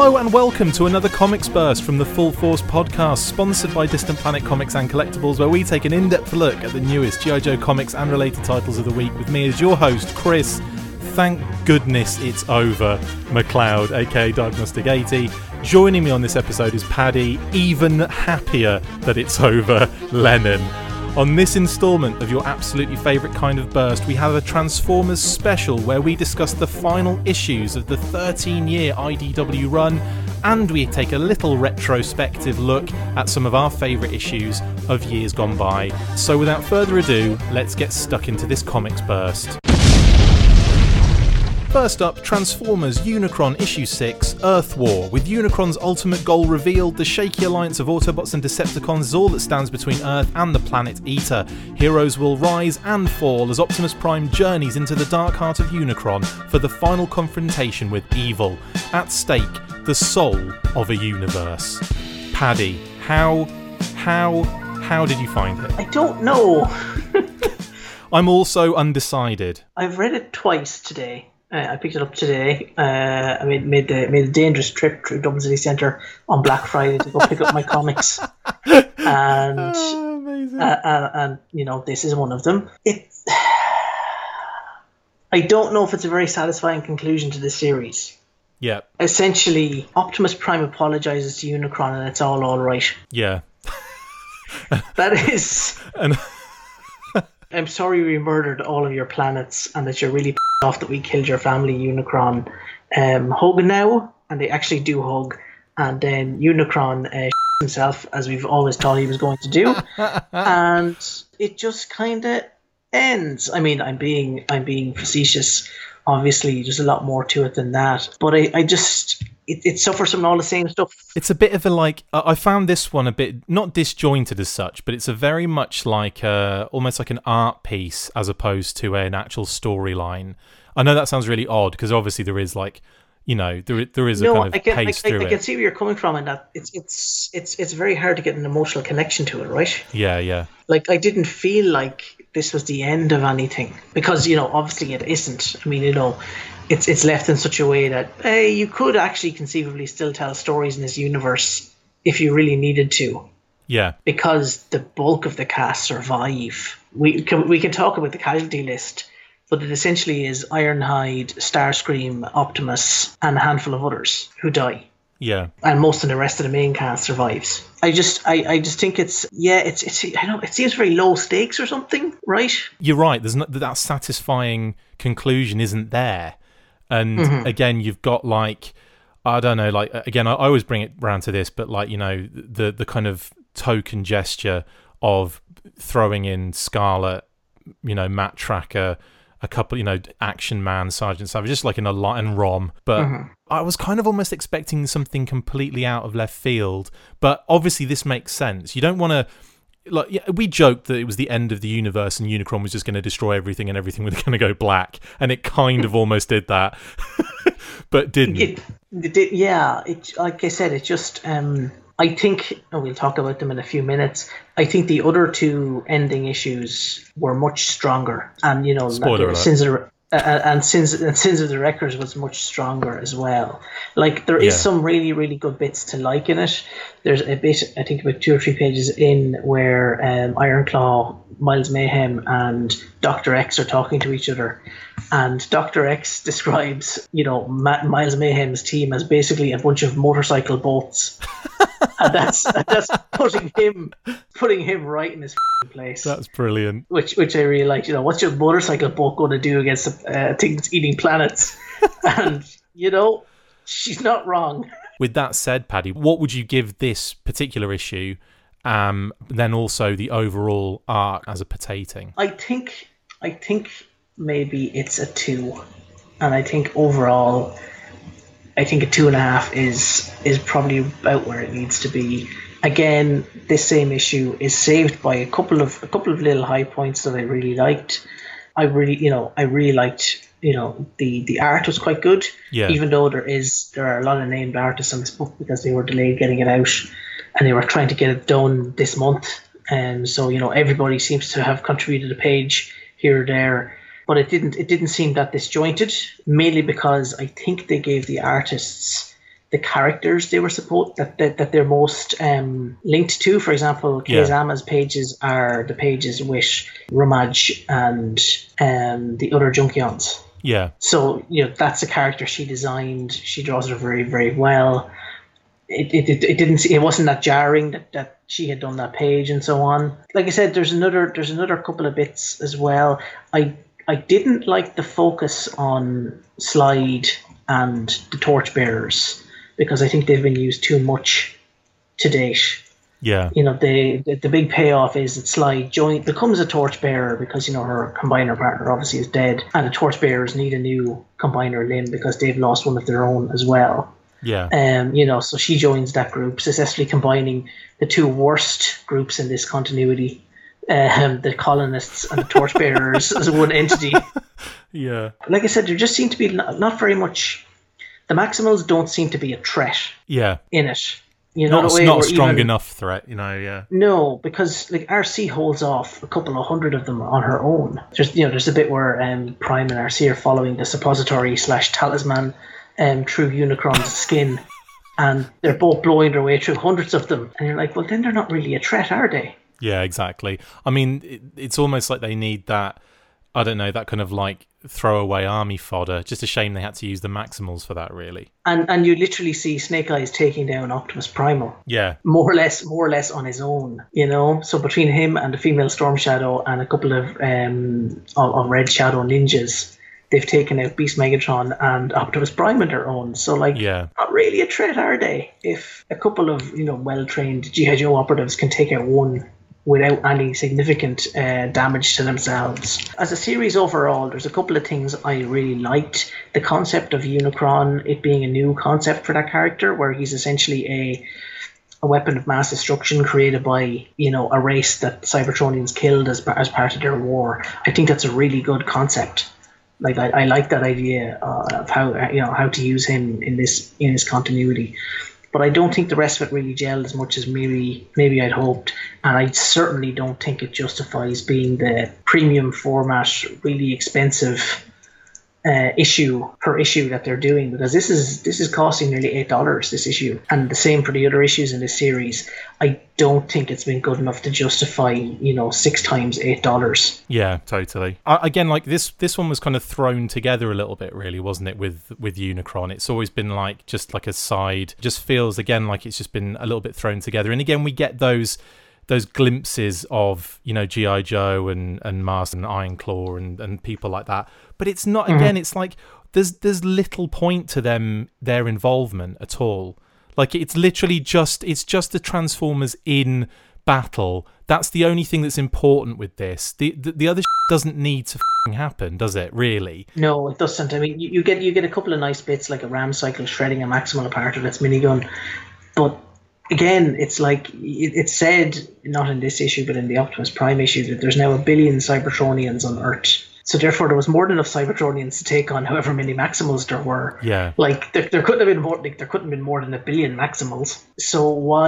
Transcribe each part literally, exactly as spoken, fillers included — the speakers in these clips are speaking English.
Hello and welcome to another Comics Burst from the Full Force podcast, sponsored by Distant Planet Comics and Collectibles, where we take an in-depth look at the newest G I. Joe comics and related titles of the week, with me as your host, Chris. Thank goodness it's over, McLeod, aka Diagnostic eighty. Joining me on this episode is Paddy, even happier that it's over, Lennon. On this instalment of your absolutely favourite kind of burst, we have a Transformers special where we discuss the final issues of the thirteen-year I D W run, and we take a little retrospective look at some of our favourite issues of years gone by. So without further ado, let's get stuck into this comics burst. First up, Transformers Unicron Issue six, Earth War. With Unicron's ultimate goal revealed, the shaky alliance of Autobots and Decepticons is all that stands between Earth and the planet Eater. Heroes will rise and fall as Optimus Prime journeys into the dark heart of Unicron for the final confrontation with evil. At stake, the soul of a universe. Paddy, how, how, how did you find it? I don't know. I'm also undecided. I've read it twice today. Uh, I picked it up today. Uh, I made made the made a dangerous trip through Dublin City Centre on Black Friday to go pick up my comics, and Oh, amazing. uh, and, and you know this is one of them. It. I don't know if it's a very satisfying conclusion to the series. Yeah. Essentially, Optimus Prime apologizes to Unicron, and it's all all right. Yeah. That is. And I'm sorry we murdered all of your planets and that you're really p***ed off that we killed your family, Unicron. Um, hug now, and they actually do hug. And then Unicron uh, himself, as we've always thought he was going to do. And it just kind of ends. I mean, I'm being I'm being facetious. Obviously, there's a lot more to it than that. But I, I just... It, it suffers from all the same stuff. it's a bit of a like, I found this one a bit, not disjointed as such, but it's a very much like a, almost like an art piece as opposed to an actual storyline. I know that sounds really odd because obviously there is like, you know, there there is a no, kind of I can, pace I, I, through I it. can see where you're coming from, and that it's it's it's it's very hard to get an emotional connection to it, right? Yeah, yeah. Like, I didn't feel like this was the end of anything because, you know, obviously it isn't. I mean, you know, it's it's left in such a way that hey, you could actually conceivably still tell stories in this universe if you really needed to, Yeah. because the bulk of the cast survive. We can we can talk about the casualty list, but it essentially is Ironhide, Starscream, Optimus, and a handful of others who die. Yeah. And most of the rest of the main cast survives. I just, I, I just think it's, yeah, it's, it's, I don't, it seems very low stakes or something, right? You're right. There's not, that satisfying conclusion isn't there. And Mm-hmm. again, you've got like, I don't know, like, again, I, I always bring it round to this, but like, you know, the, the kind of token gesture of throwing in Scarlet, you know, Matt Tracker, a couple, you know, Action Man, Sergeant Savage, just like in a lot, and Rom. But Mm-hmm. I was kind of almost expecting something completely out of left field. But obviously this makes sense. You don't want to, like, yeah, we joked that it was the end of the universe and Unicron was just going to destroy everything and everything was going to go black. And it kind of almost did that, but didn't. It, it, it, yeah, it, like I said, it just, um, I think, and we'll talk about them in a few minutes, I think the other two ending issues were much stronger. And, you know, Spoiler like, alert. Sins of, uh, and Sins, and Sins of the Wreckers was much stronger as well. Like, there is Yeah. some really, really good bits to like in it. There's a bit, I think about two or three pages in, where um, Ironclaw, Miles Mayhem, and Doctor X are talking to each other. And Doctor X describes, you know, Ma- Miles Mayhem's team as basically a bunch of motorcycle boats. And that's that's putting him putting him right in his f***ing place. That's brilliant. Which which I really like. You know, what's your motorcycle boat going to do against a uh, thing that's eating planets? And, you know, she's not wrong. With that said, Paddy, what would you give this particular issue, um, then also the overall arc as a potating? I think I think maybe it's a two, and I think overall, I think a two and a half is is probably about where it needs to be. Again, this same issue is saved by a couple of a couple of little high points that I really liked. I really, you know, I really liked, you know, the the art was quite good. Yeah. Even though there is there are a lot of named artists on this book because they were delayed getting it out, and they were trying to get it done this month. And so, you know, everybody seems to have contributed a page here or there. But it didn't it didn't seem that disjointed, mainly because I think they gave the artists the characters they were supposed that, that that they're most um, linked to. For example, Yeah. Kei-Zama's pages are the pages with Ramaj and um, the other Junkions. Yeah. So, you know, that's a character she designed. She draws her very, very well. It it, it, it didn't it wasn't that jarring that, that she had done that page and so on. Like I said, there's another there's another couple of bits as well. I I didn't like the focus on Slide and the Torchbearers because I think they've been used too much to date. Yeah. You know, the, the the big payoff is that Slide join, becomes a torchbearer because, you know, her combiner partner obviously is dead, and the torchbearers need a new combiner limb because they've lost one of their own as well. Yeah. Um, you know, so she joins that group, successfully combining the two worst groups in this continuity, um, the colonists and the torchbearers as one entity. Yeah. Like I said, there just seem to be not, not very much. The Maximals don't seem to be a threat Yeah. in it. You know, Not, the way not a where strong even- enough threat, you know, yeah. No, because like R C holds off a couple of hundred of them on her own. There's you know there's a bit where um, Prime and R C are following the suppository slash talisman um, through Unicron's skin, and they're both blowing their way through hundreds of them. And you're like, well, then they're not really a threat, are they? Yeah, exactly. I mean, it, it's almost like they need that, I don't know, that kind of like throwaway army fodder. Just a shame they had to use the Maximals for that, really. And and you literally see Snake Eyes taking down Optimus Primal. Yeah. More or less, more or less on his own, you know. So between him and the female Storm Shadow and a couple of um of, of Red Shadow ninjas, they've taken out Beast Megatron and Optimus Prime on their own. So like, Yeah. not really a threat, are they? If a couple of you know well-trained G I. Joe operatives can take out one without any significant uh, damage to themselves. As a series overall, there's a couple of things I really liked. The concept of Unicron, it being a new concept for that character, where he's essentially a a weapon of mass destruction created by, you know, a race that Cybertronians killed as, as part of their war. I think that's a really good concept. Like I, I like that idea uh, of how you know how to use him in this in his continuity. But I don't think the rest of it really gelled as much as maybe maybe I'd hoped, and I certainly don't think it justifies being the premium format, really expensive uh, issue per issue that they're doing, because this is this is costing nearly eight dollars this issue, and the same for the other issues in this series. I don't think it's been good enough to justify you know six times eight dollars. Yeah, totally. I, again, like this, this one was kind of thrown together a little bit, really, wasn't it? With with Unicron, it's always been like just like a side. Just feels again like it's just been a little bit thrown together. And again, we get those those glimpses of you know G I. Joe and and Mars and Iron Claw and and people like that. But it's not. Again, mm-hmm. It's like there's there's little point to them their involvement at all. Like it's literally just it's just the Transformers in battle. That's the only thing that's important with this. The the, the other shit doesn't need to f***ing happen, does it? Really? No, it doesn't. I mean, you, you get you get a couple of nice bits like a ram cycle shredding a Maximal apart of its minigun, but again, it's like it, it's said not in this issue but in the Optimus Prime issue that there's now a billion Cybertronians on Earth. So therefore, there was more than enough Cybertronians to take on however many Maximals there were. Yeah. Like there, there couldn't have been more. Like, there couldn't have been more than a billion Maximals. So why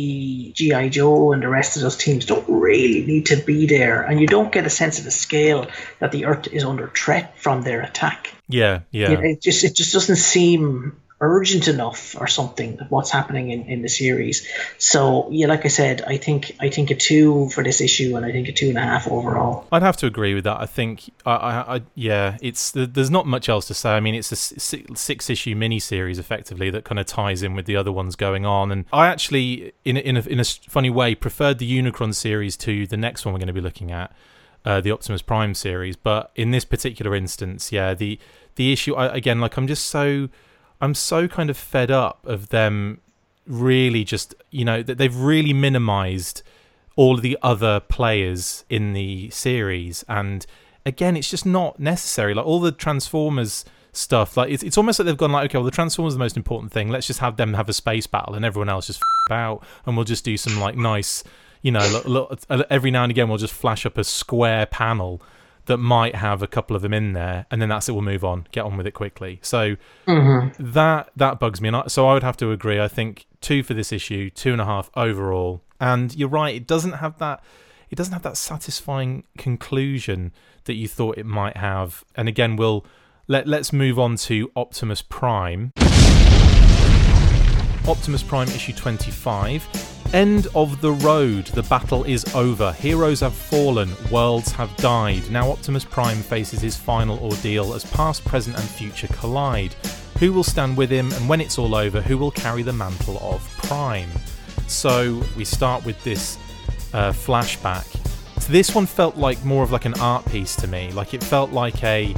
G I. Joe and the rest of those teams don't really need to be there, and you don't get a sense of the scale that the Earth is under threat from their attack. Yeah, yeah. You know, it just it just doesn't seem urgent enough or something what's happening in, in the series. So yeah, like I said, I think I think a two for this issue, and I think a two and a half overall. I'd have to agree with that. I think I, I, I yeah, it's there's not much else to say. I mean, it's a six issue miniseries effectively that kind of ties in with the other ones going on. And I actually, in a, in a, in a funny way, preferred the Unicron series to the next one we're going to be looking at, uh, the Optimus Prime series. But in this particular instance, yeah, the the issue I, again, like I'm just so. I'm so kind of fed up of them really just, you know, that they've really minimized all of the other players in the series. And again, it's just not necessary. Like all the Transformers stuff, like it's, it's almost like they've gone like, okay, well, the Transformers are the most important thing. Let's just have them have a space battle and everyone else just f*** out. And we'll just do some like nice, you know, look, look, every now and again, we'll just flash up a square panel that might have a couple of them in there, and then that's it. We'll move on, get on with it quickly. So mm-hmm. that that bugs me, and I, so I would have to agree. I think two for this issue, two and a half overall. And you're right; it doesn't have that. It doesn't have that satisfying conclusion that you thought it might have. And again, we'll let let's move on to Optimus Prime. Optimus Prime issue twenty-five. End of the road. The battle is over. Heroes have fallen. Worlds have died. Now Optimus Prime faces his final ordeal as past, present and future collide. Who will stand with him, and when it's all over, who will carry the mantle of Prime? So we start with this uh, flashback. So this one felt like more of like an art piece to me. Like it felt like a,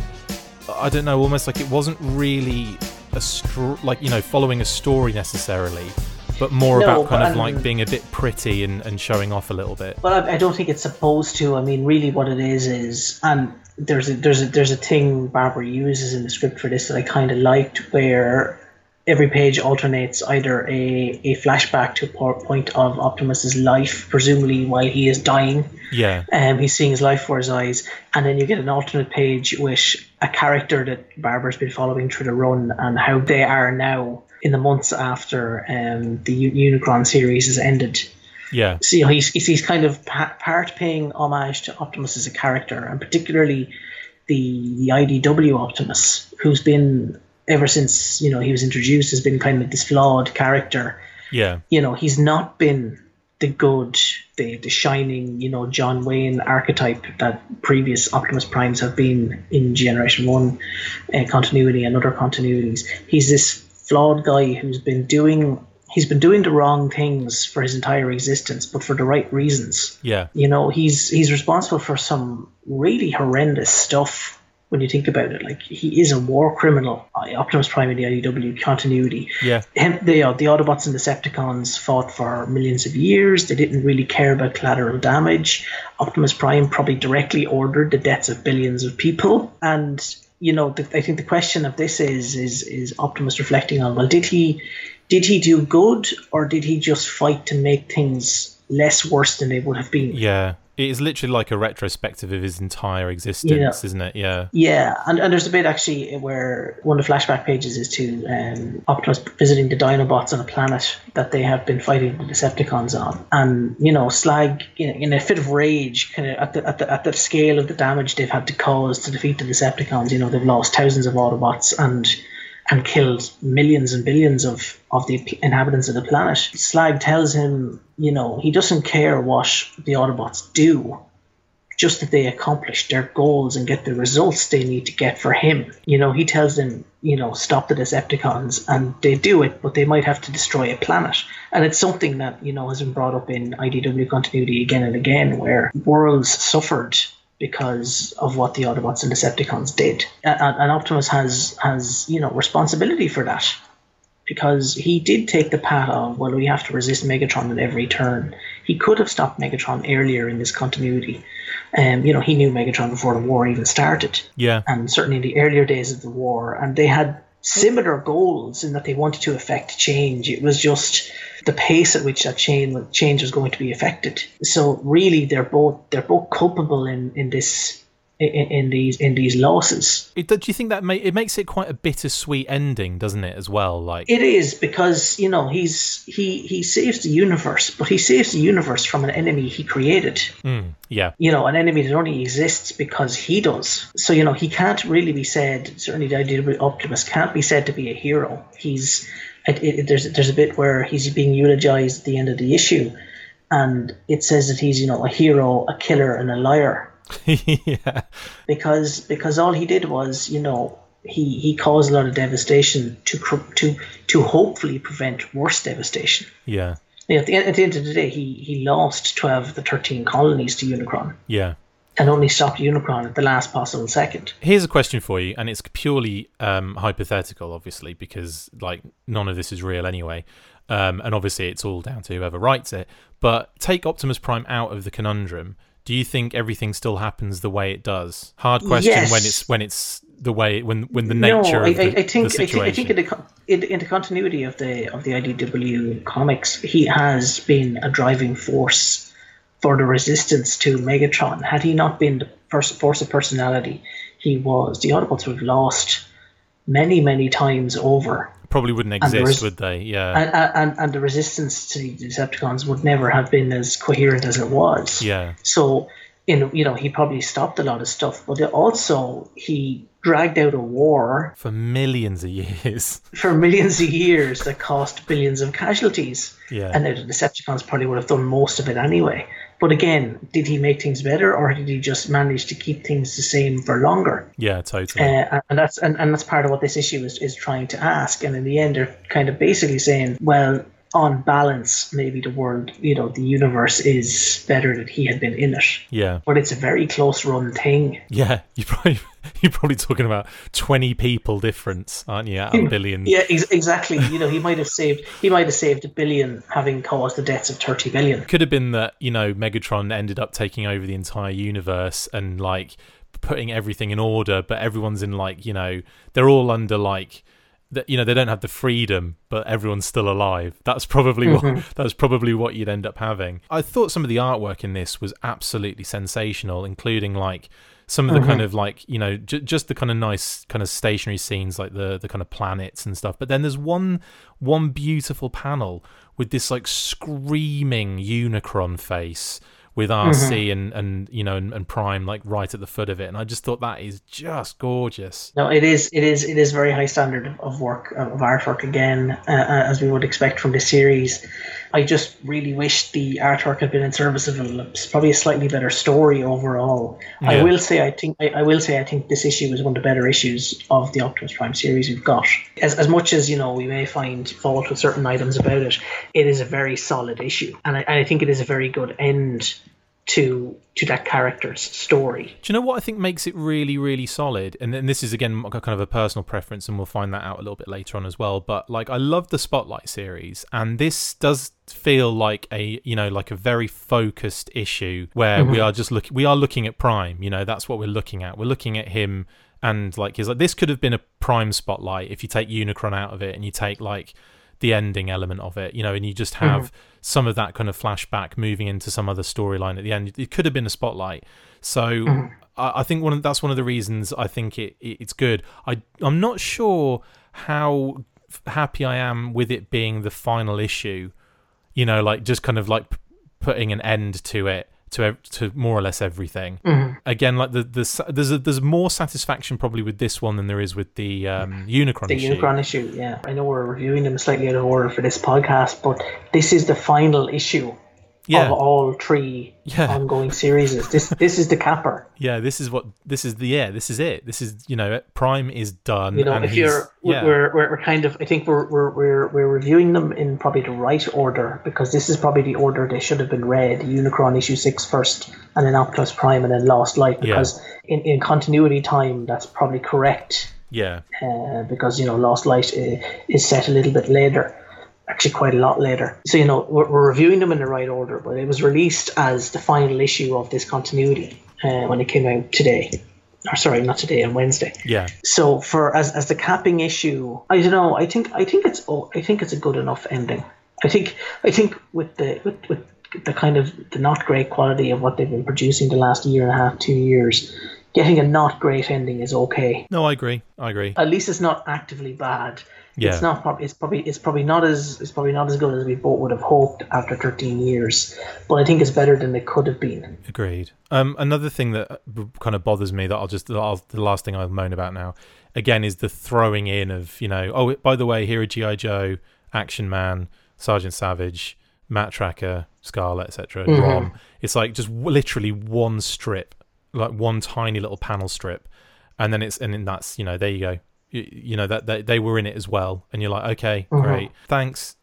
I don't know, almost like it wasn't really a str- like you know following a story necessarily, but more no, about kind but, of like um, being a bit pretty and, and showing off a little bit. Well, I, I don't think it's supposed to. I mean, really, what it is is, and there's a there's a there's a thing Barbara uses in the script for this that I kind of liked, where every page alternates either a, a flashback to a point of Optimus's life, presumably while he is dying. Yeah. Um, he's seeing his life before his eyes, and then you get an alternate page with a character that Barbara's been following through the run and how they are now in the months after um, the U- Unicron series has ended. Yeah. So you know, he's, he's he's kind of pa- part paying homage to Optimus as a character, and particularly the the I D W Optimus, who's been ever since you know he was introduced has been kind of this flawed character. Yeah. You know, he's not been the good, the the shining, you know, John Wayne archetype that previous Optimus Primes have been in Generation One uh, continuity and other continuities. He's this flawed guy who's been doing he's been doing the wrong things for his entire existence, but for the right reasons. Yeah. You know, he's he's responsible for some really horrendous stuff when you think about it. Like, he is a war criminal. Optimus Prime in the I D W continuity. Yeah. Him, they, uh, the Autobots and Decepticons fought for millions of years. They didn't really care about collateral damage. Optimus Prime probably directly ordered the deaths of billions of people. And, you know, the, I think the question of this is, is, is Optimus reflecting on, well, did he, did he do good, or did he just fight to make things less worse than they would have been? Yeah. It is literally like a retrospective of his entire existence, Yeah. isn't it? Yeah. Yeah, and, and there's a bit actually where one of the flashback pages is to um, Optimus visiting the Dinobots on a planet that they have been fighting the Decepticons on. And, you know, Slag, you know, in a fit of rage, kind of at the, at, the, at the scale of the damage they've had to cause to defeat the Decepticons, you know, they've lost thousands of Autobots and and killed millions and billions of, of the inhabitants of the planet. Slag tells him, you know, he doesn't care what the Autobots do, just that they accomplish their goals and get the results they need to get for him. You know, he tells them, you know, stop the Decepticons, and they do it, but they might have to destroy a planet. And it's something that, you know, has been brought up in I D W continuity again and again, where worlds suffered because of what the Autobots and Decepticons did. And, and Optimus has, has, you know, responsibility for that, because he did take the path of, well, we have to resist Megatron at every turn. He could have stopped Megatron earlier in this continuity. Um, you know, he knew Megatron before the war even started. Yeah. And certainly in the earlier days of the war. And they had similar goals in that they wanted to affect change. It was just the pace at which that change change was going to be affected. So really, they're both they're both culpable in in this. In, in these in these losses. It, do you think that may, it makes it quite a bittersweet ending, doesn't it, as well? Like it is, because, you know, he's he he saves the universe, but he saves the universe from an enemy he created. Mm, yeah. You know, an enemy that only exists because he does. So, you know, he can't really be said, certainly the idea of Optimus can't be said to be a hero. He's it, it, there's there's a bit where he's being eulogized at the end of the issue, and it says that he's, you know, a hero, a killer, and a liar. Yeah. Because because all he did was, you know, he, he caused a lot of devastation to to to hopefully prevent worse devastation. Yeah. You know, at the end, at the end of the day, he, he lost twelve of the thirteen colonies to Unicron. Yeah. And only stopped Unicron at the last possible second. Here's a question for you, and it's purely um, hypothetical, obviously, because like none of this is real anyway. Um, and obviously it's all down to whoever writes it. But take Optimus Prime out of the conundrum. Do you think everything still happens the way it does? Hard question. Yes. when it's when it's the way when when the nature no, I, of the, I think, the situation. I think I think in the, in, in the continuity of the of the I D W comics, he has been a driving force for the resistance to Megatron. Had he not been the pers- force of personality he was, the Autobots would have lost many many times over. Probably wouldn't exist, res- would they? Yeah. And, and and the resistance to the Decepticons would never have been as coherent as it was. Yeah. So, in you know, he probably stopped a lot of stuff, but also he dragged out a war for millions of years. For millions of years that cost billions of casualties. Yeah. And now the Decepticons probably would have done most of it anyway. But again, did he make things better, or did he just manage to keep things the same for longer? Yeah, totally. Uh, and that's and, and that's part of what this issue is, is trying to ask. And in the end, they're kind of basically saying, well, on balance, maybe the world, you know, the universe is better that he had been in it. Yeah. But it's a very close run thing. Yeah, you probably you're probably talking about twenty people difference, aren't you? Out of a billion. Yeah, ex- exactly. You know, he might have saved he might have saved a billion, having caused the deaths of thirty billion. Could have been that, you know, Megatron ended up taking over the entire universe and like putting everything in order, but everyone's in like, you know, they're all under like. That, you know, they don't have the freedom, but everyone's still alive. That's probably mm-hmm. what that's probably what you'd end up having. I thought some of the artwork in this was absolutely sensational, including like some of the mm-hmm. kind of like, you know, j- just the kind of nice kind of stationary scenes, like the the kind of planets and stuff. But then there's one one beautiful panel with this like screaming Unicron face with R C mm-hmm. and, and you know and, and Prime like right at the foot of it, and I just thought that is just gorgeous. No, it is it is it is very high standard of work of artwork again, uh, as we would expect from this series. I just really wish the artwork had been in service of a, probably a slightly better story overall. Yeah. I will say I think I, I will say I think this issue is one of the better issues of the Optimus Prime series we've got. As as much as, you know, we may find fault with certain items about it, it is a very solid issue, and I, and I think it is a very good end to to that character's story. Do you know what I think makes it really, really solid? And then this is, again, kind of a personal preference, and we'll find that out a little bit later on as well. But, like, I love the Spotlight series, and this does feel like a, you know, like a very focused issue where mm-hmm. we are just looking, we are looking at Prime, you know, that's what we're looking at. We're looking at him, and, like, his, like, this could have been a Prime Spotlight if you take Unicron out of it and you take, like, the ending element of it, you know, and you just have mm-hmm. some of that kind of flashback moving into some other storyline at the end. It could have been a Spotlight. So mm-hmm. I, I think one of, that's one of the reasons I think it, it it's good. I, I'm not sure how happy I am with it being the final issue, you know, like just kind of like p- putting an end to it. To, to more or less everything. Mm-hmm. Again, like the, the there's a, there's more satisfaction probably with this one than there is with the um, Unicron the issue. The Unicron issue, yeah. I know we're reviewing them slightly out of order for this podcast, but this is the final issue yeah. of all three yeah. ongoing series. This this is the capper. Yeah, this is what this is the yeah. This is it. This is, you know, Prime is done. You know, and if you're yeah. we're, we're we're kind of I think we're we're we're we're reviewing them in probably the right order, because this is probably the order they should have been read. Unicron issue six first, and then Optimus Prime, and then Lost Light. Because yeah. in in continuity time, that's probably correct. Yeah. Uh, because, you know, Lost Light is, is set a little bit later. Actually quite a lot later. So, you know, we're, we're reviewing them in the right order, but it was released as the final issue of this continuity uh, when it came out today. Or sorry, not today, on Wednesday. Yeah. So for as as the capping issue, I don't know, I think I think it's oh, I think it's a good enough ending. I think I think with the with, with the kind of the not great quality of what they've been producing the last year and a half, two years, getting a not great ending is okay. No, I agree. I agree. At least it's not actively bad. Yeah. It's not probably it's probably it's probably not as it's probably not as good as we both would have hoped after thirteen years, but I think it's better than it could have been. Agreed. Um, another thing that kind of bothers me that I'll just that I'll, the last thing I'll moan about now, again, is the throwing in of, you know, oh, by the way, here are G I Joe, Action Man, Sergeant Savage, Matt Tracker, Scarlet, et cetera. Mm-hmm. Rom. It's like just literally one strip, like one tiny little panel strip, and then it's and then that's, you know, there you go. You, you know that they, they were in it as well, and you're like, okay, mm-hmm. great, thanks.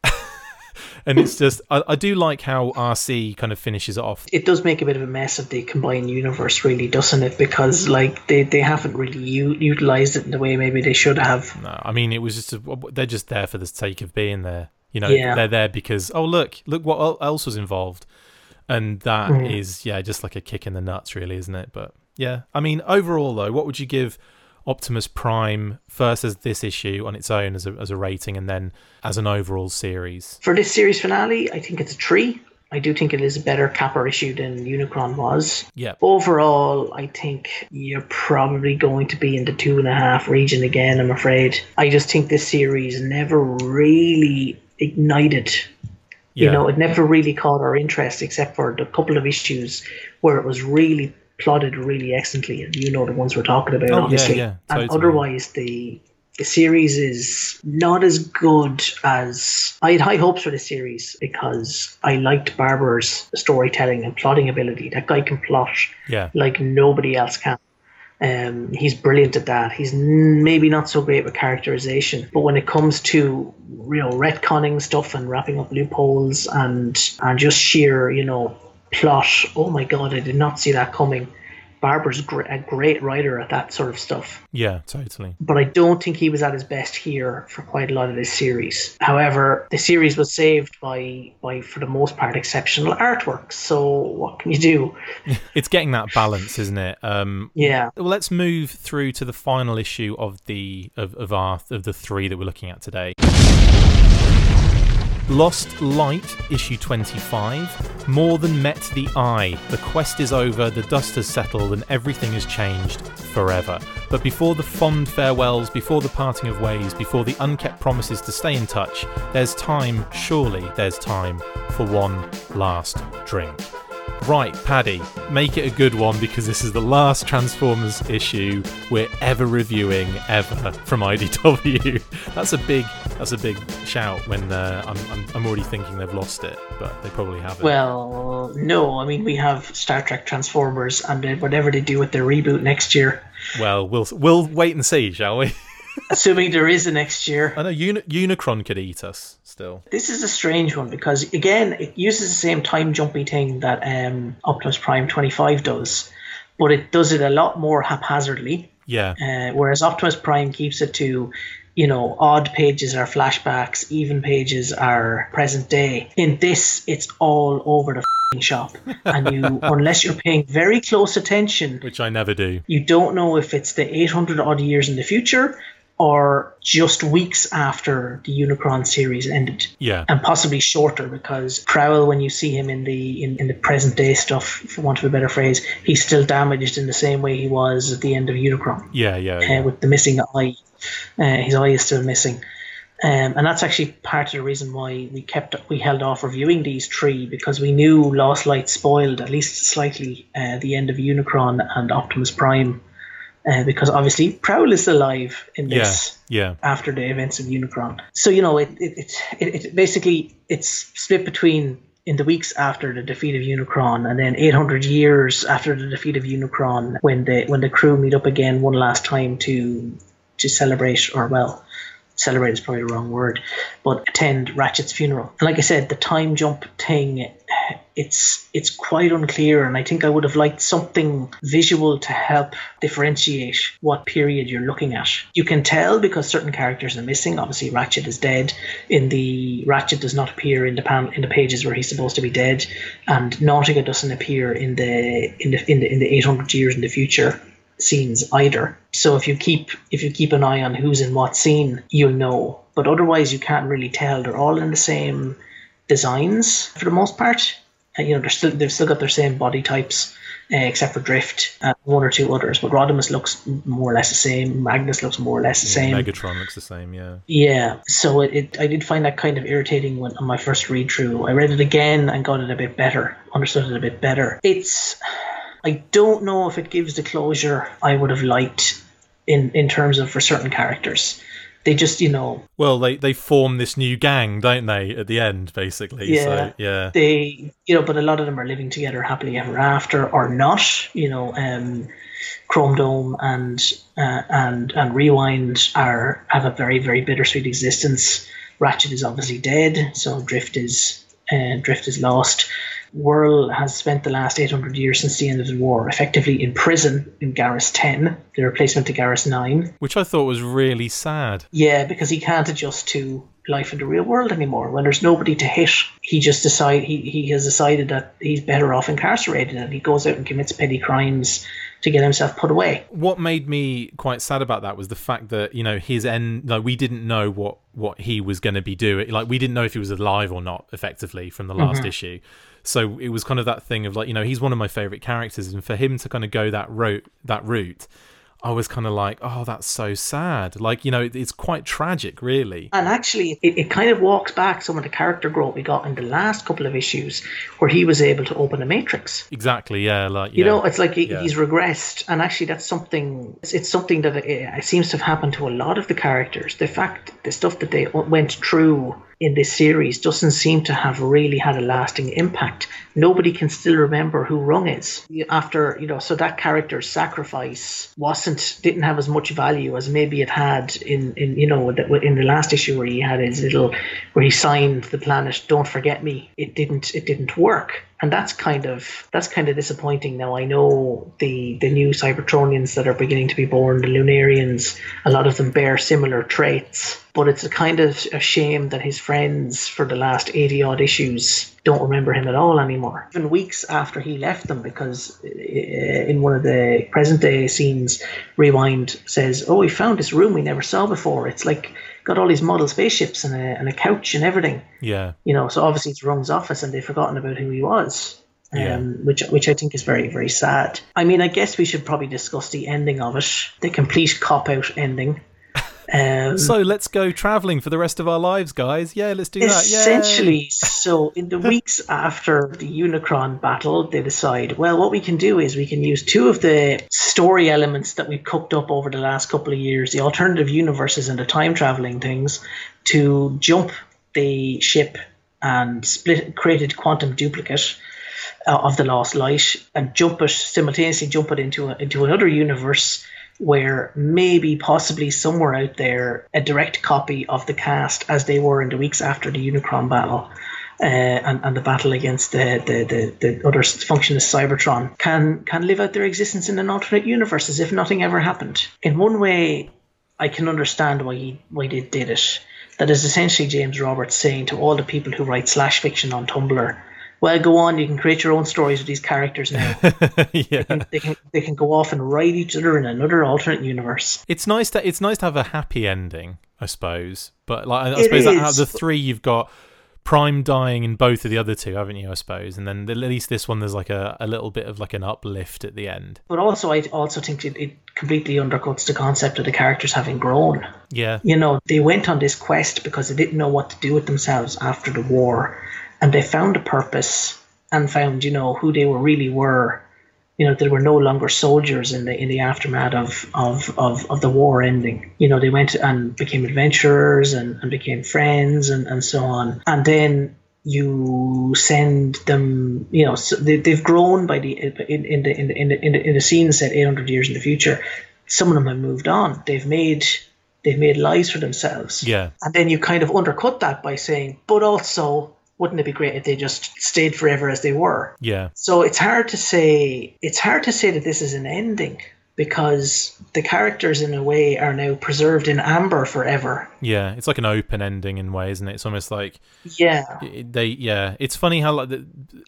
And it's just I, I do like how R C kind of finishes it off. It does make a bit of a mess of the combined universe, really, doesn't it? Because like they, they haven't really u- utilized it in the way maybe they should have. No, I mean, it was just a, they're just there for the sake of being there. You know, yeah. they're there because, oh, look, look what else was involved. And that mm. is, yeah, just like a kick in the nuts, really, isn't it? But yeah, I mean, overall, though, what would you give Optimus Prime first as this issue on its own as a, as a rating, and then as an overall series? For this series finale, I think it's a three. I do think it is a better capper issue than Unicron was. Yeah. Overall, I think you're probably going to be in the two and a half region again, I'm afraid. I just think this series never really ignited. Yeah. You know, it never really caught our interest except for the couple of issues where it was really plotted really excellently, and you know the ones we're talking about, Oh, obviously. yeah, yeah, And totally. otherwise, the the series is not as good as I had high hopes for the series, because I liked Barber's storytelling and plotting ability. That guy can plot Yeah. like nobody else can. Um, he's brilliant at that. He's n- maybe not so great with characterization, but when it comes to, you know, retconning stuff and wrapping up loopholes and and just sheer, you know, plot, oh my god, I did not see that coming. Barber's gr- a great writer at that sort of stuff. Yeah, totally. But I don't think he was at his best here for quite a lot of this series. However, the series was saved by, by for the most part, exceptional artwork. So what can you do? It's getting that balance, isn't it? Um, Yeah. well, let's move through to the final issue of the of, of our of the three that we're looking at today. Lost Light, issue twenty-five. More than met the eye. The quest is over, the dust has settled, and everything has changed forever. But before the fond farewells, before the parting of ways, before the unkept promises to stay in touch, there's time, surely there's time, for one last drink. Right, Paddy, make it a good one, because this is the last Transformers issue we're ever reviewing ever from I D W. That's a big, that's a big shout. When uh, I'm, I'm, I'm already thinking they've lost it, but they probably haven't. Well, no. I mean, we have Star Trek Transformers, and then whatever they do with their reboot next year. Well, we'll we'll wait and see, shall we? Assuming there is a next year. I know Uni- Unicron could eat us still. This is a strange one, because again, it uses the same time jumpy thing that um, Optimus Prime twenty-five does, but it does it a lot more haphazardly. Yeah. Uh, whereas Optimus Prime keeps it to, you know, odd pages are flashbacks, even pages are present day. In this, it's all over the f***ing shop, and you, unless you're paying very close attention, Which I never do. you don't know if it's the eight hundred odd years in the future, or just weeks after the Unicron series ended. Yeah. And possibly shorter, because Prowl, when you see him in the in, in the present day stuff, for want of a better phrase, he's still damaged in the same way he was at the end of Unicron. Yeah, yeah, yeah. Uh, with the missing eye. Uh, his eye is still missing. Um, and that's actually part of the reason why we kept we held off reviewing these three, because we knew Lost Light spoiled at least slightly uh, the end of Unicron and Optimus Prime. Uh, because obviously Prowl is alive in this yeah, yeah. after the events of Unicron. So, you know, it it, it it basically it's split between in the weeks after the defeat of Unicron, and then eight hundred years after the defeat of Unicron, when the when the crew meet up again one last time to to celebrate, or well, celebrate is probably the wrong word, but attend Ratchet's funeral. And like I said, the time jump thing, it's it's quite unclear, and I think I would have liked something visual to help differentiate what period you're looking at. You can tell because certain characters are missing. Obviously, Ratchet is dead. In the Ratchet does not appear in the pan, in the pages where he's supposed to be dead, and Nautica doesn't appear in the in the in the in the eight hundred years in the future scenes either. So if you keep if you keep an eye on who's in what scene, you'll know. But otherwise, you can't really tell. They're all in the same designs for the most part. And, you know, they're still they've still got their same body types, uh, except for Drift and one or two others. But Rodimus looks more or less the same. Magnus looks more or less the same. Megatron looks the same. Yeah. Yeah. So it, it I did find that kind of irritating when on my first read through. I read it again and got it a bit better, understood it a bit better. It's I don't know if it gives the closure I would have liked in, in terms of for certain characters. They just, you know... Well, they, they form this new gang, don't they, at the end, basically? Yeah, so, yeah. They, you know, but a lot of them are living together happily ever after, or not. You know, um, Chrome Dome and uh, and and Rewind are have a very, very bittersweet existence. Ratchet is obviously dead, so Drift is uh, Drift is lost. Whirl has spent the last eight hundred years since the end of the war effectively in prison in Garrus ten, the replacement to Garrus nine. Which I thought was really sad. Yeah, because he can't adjust to life in the real world anymore. When there's nobody to hit, he just decide he, he has decided that he's better off incarcerated, and he goes out and commits petty crimes to get himself put away. What made me quite sad about that was the fact that, you know, his end, like, we didn't know what, what he was going to be doing. Like, we didn't know if he was alive or not, effectively, from the last mm-hmm. issue. So it was kind of that thing of, like, you know, he's one of my favourite characters, and for him to kind of go that route, that route, I was kind of like, oh, that's so sad. Like, you know, it, it's quite tragic, really. And actually, it, it kind of walks back some of the character growth we got in the last couple of issues where he was able to open a matrix. Exactly, yeah. Like, You yeah. know, it's like he, Yeah. he's regressed. And actually, that's something, it's, it's something that it, it seems to have happened to a lot of the characters. The fact, the stuff that they went through in this series doesn't seem to have really had a lasting impact. Nobody can still remember who Rung is after, you know, so that character's sacrifice wasn't, didn't have as much value as maybe it had in, in you know, in the last issue where he had his little, where he signed the planet, "Don't forget me." It didn't, it didn't work. And that's kind of that's kind of disappointing. Now, I know the, the new Cybertronians that are beginning to be born, the Lunarians, a lot of them bear similar traits. But it's a kind of a shame that his friends for the last eighty odd issues don't remember him at all anymore. Even weeks after he left them, because in one of the present day scenes, Rewind says, "Oh, we found this room we never saw before. It's like got all these model spaceships and a, and a couch and everything." Yeah. You know, so obviously it's Rung's office and they've forgotten about who he was. Um, Yeah. which which I think is very, very sad. I mean, I guess we should probably discuss the ending of it, the complete cop-out ending. Um, So let's go travelling for the rest of our lives, guys. Yeah, let's do that. Yeah. Essentially, so in the weeks after the Unicron battle, they decide, well, what we can do is we can use two of the story elements that we've cooked up over the last couple of years, the alternative universes and the time traveling things, to jump the ship and split, created quantum duplicate uh, of the Lost Light, and jump it simultaneously, jump it into a, into another universe where maybe possibly somewhere out there a direct copy of the cast as they were in the weeks after the Unicron battle uh, and, and the battle against the, the, the, the other functionist Cybertron can can live out their existence in an alternate universe as if nothing ever happened. In one way, I can understand why he, why they did it. That is essentially James Roberts saying to all the people who write slash fiction on Tumblr, well, go on, you can create your own stories with these characters now. Yeah. They can, they can they can go off and write each other in another alternate universe. It's nice to it's nice to have a happy ending, I suppose. But like I It suppose that out of is. the three, you've got Prime dying in both of the other two, haven't you? I suppose, and then at least this one, there's like a, a little bit of like an uplift at the end. But also, I also think it, it completely undercuts the concept of the characters having grown. Yeah. You know, they went on this quest because they didn't know what to do with themselves after the war. And they found a purpose and found, you know, who they were really were. You know, they were no longer soldiers in the in the aftermath of of, of, of the war ending. You know, they went and became adventurers and, and became friends and, and so on. And then you send them, you know, so they, they've grown by the in, in the in the in the in the, in the scene set eight hundred years in the future. Some of them have moved on. They've made they've made lives for themselves. Yeah. And then you kind of undercut that by saying, but also, wouldn't it be great if they just stayed forever as they were? Yeah. So it's hard to say. It's hard to say that this is an ending because the characters, in a way, are now preserved in amber forever. Yeah. It's like an open ending in a way, isn't it? It's almost like Yeah. it- they. Yeah. It's funny how like the,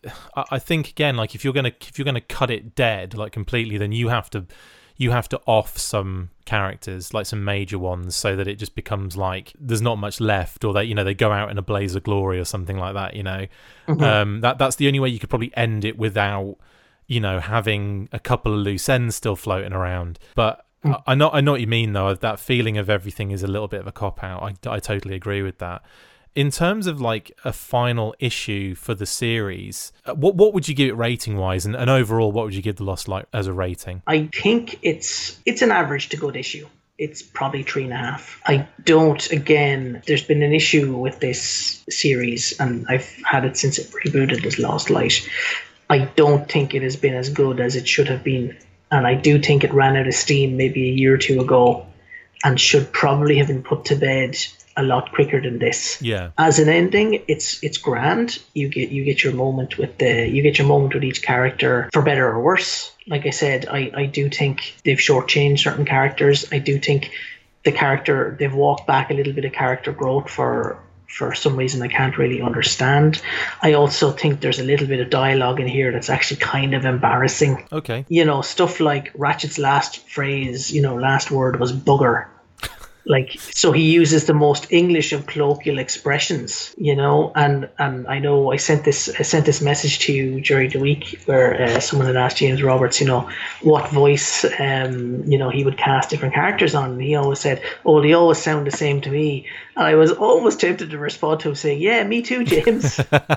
I I think again, like if you're gonna if you're gonna cut it dead like completely, then you have to you have to off some characters, like some major ones, so that it just becomes like there's not much left, or that, you know, they go out in a blaze of glory or something like that, you know. Mhm. Um, that that's the only way you could probably end it without, you know, having a couple of loose ends still floating around. But Mm. I, I know I know what you mean though. That feeling of everything is a little bit of a cop out. I I totally agree with that. In terms of like a final issue for the series, uh, what what would you give it rating wise, and, and overall, what would you give The Lost Light as a rating? I think it's it's an average to good issue. It's probably three and a half. I don't, again, there's been an issue with this series, and I've had it since it rebooted as Lost Light. I don't think it has been as good as it should have been. And I do think it ran out of steam maybe a year or two ago and should probably have been put to bed a lot quicker than this. Yeah. As an ending, it's it's grand. You get you get your moment with the you get your moment with each character, for better or worse. Like I said, I, I do think they've shortchanged certain characters. I do think the character they've walked back a little bit of character growth for for some reason I can't really understand. I also think there's a little bit of dialogue in here that's actually kind of embarrassing. Okay. You know, stuff like Ratchet's last phrase, you know, last word was bugger. Like, so he uses the most English of colloquial expressions, you know, and, and I know I sent this I sent this message to you during the week where uh, someone had asked James Roberts, you know, what voice, um, you know, he would cast different characters on. And he always said, oh, they always sound the same to me. And I was almost tempted to respond to him saying, yeah, me too, James.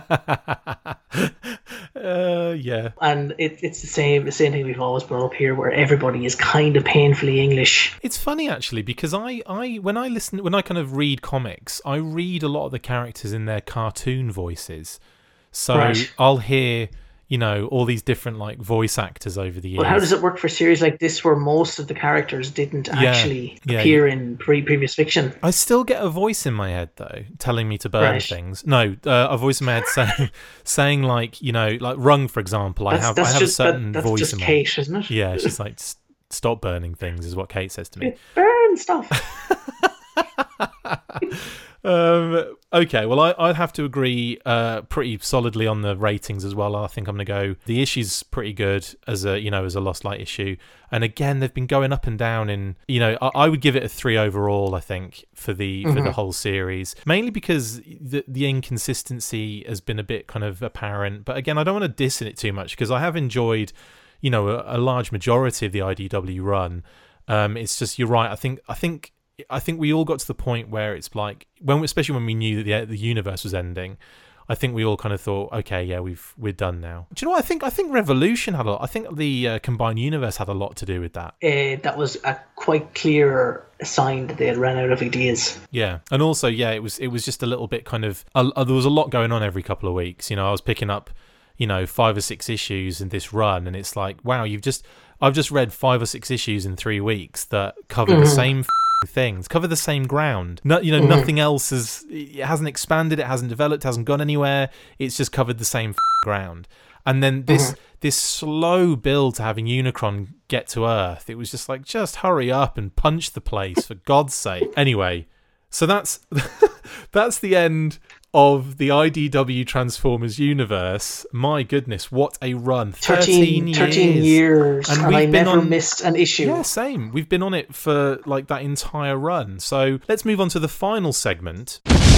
Uh, yeah, and it, it's the same the same thing we've always brought up here, where everybody is kind of painfully English. It's funny actually, because I, I when I listen when I kind of read comics, I read a lot of the characters in their cartoon voices. So Right. I'll hear, you know, all these different like voice actors over the years. But how does it work for series like this, where most of the characters didn't Yeah, actually yeah, appear in pre previous fiction? I still get a voice in my head though, telling me to burn Right. things. No, uh, a voice in my head saying, saying like, you know, like Rung, for example. I That's, have, that's I have just a certain that, that's voice just in my Kate, head. isn't it? Yeah, she's like, "S- stop burning things," is what Kate says to me. Burn stuff. Um, okay, well, I, I'd have to agree uh, pretty solidly on the ratings as well. I think I'm going to go. The issue's pretty good as a, you know, as a Lost Light issue, and again, they've been going up and down. In, you know, I, I would give it a three overall. I think for the Mm-hmm. for the whole series, mainly because the the inconsistency has been a bit kind of apparent. But again, I don't want to diss in it too much because I have enjoyed, you know, a, a large majority of the I D W run. Um, it's just, you're right. I think I think. I think we all got to the point where it's like, when, especially when we knew that the the universe was ending, I think we all kind of thought, okay, yeah, we've we're done now. Do you know what I think? I think Revolution had a lot. I think the uh, combined universe had a lot to do with that. Uh, that was a quite clear sign that they had run out of ideas. Yeah, and also, yeah, it was it was just a little bit kind of uh, there was a lot going on every couple of weeks. You know, I was picking up, you know, five or six issues in this run, and it's like, wow, you've just I've just read five or six issues in three weeks that cover Mm-hmm. the same f- things, cover the same ground. No, you know, Mm-hmm. nothing else has. It hasn't expanded. It hasn't developed. Hasn't gone anywhere. It's just covered the same f- ground. And then this Mm-hmm. this slow build to having Unicron get to Earth. It was just like, just hurry up and punch the place for God's sake. Anyway, so that's that's the end of the I D W Transformers universe. My goodness, what a run. thirteen, thirteen, thirteen years. years, And and, we've I been never on- missed an issue. Yeah, same. We've been on it for like that entire run. So let's move on to the final segment.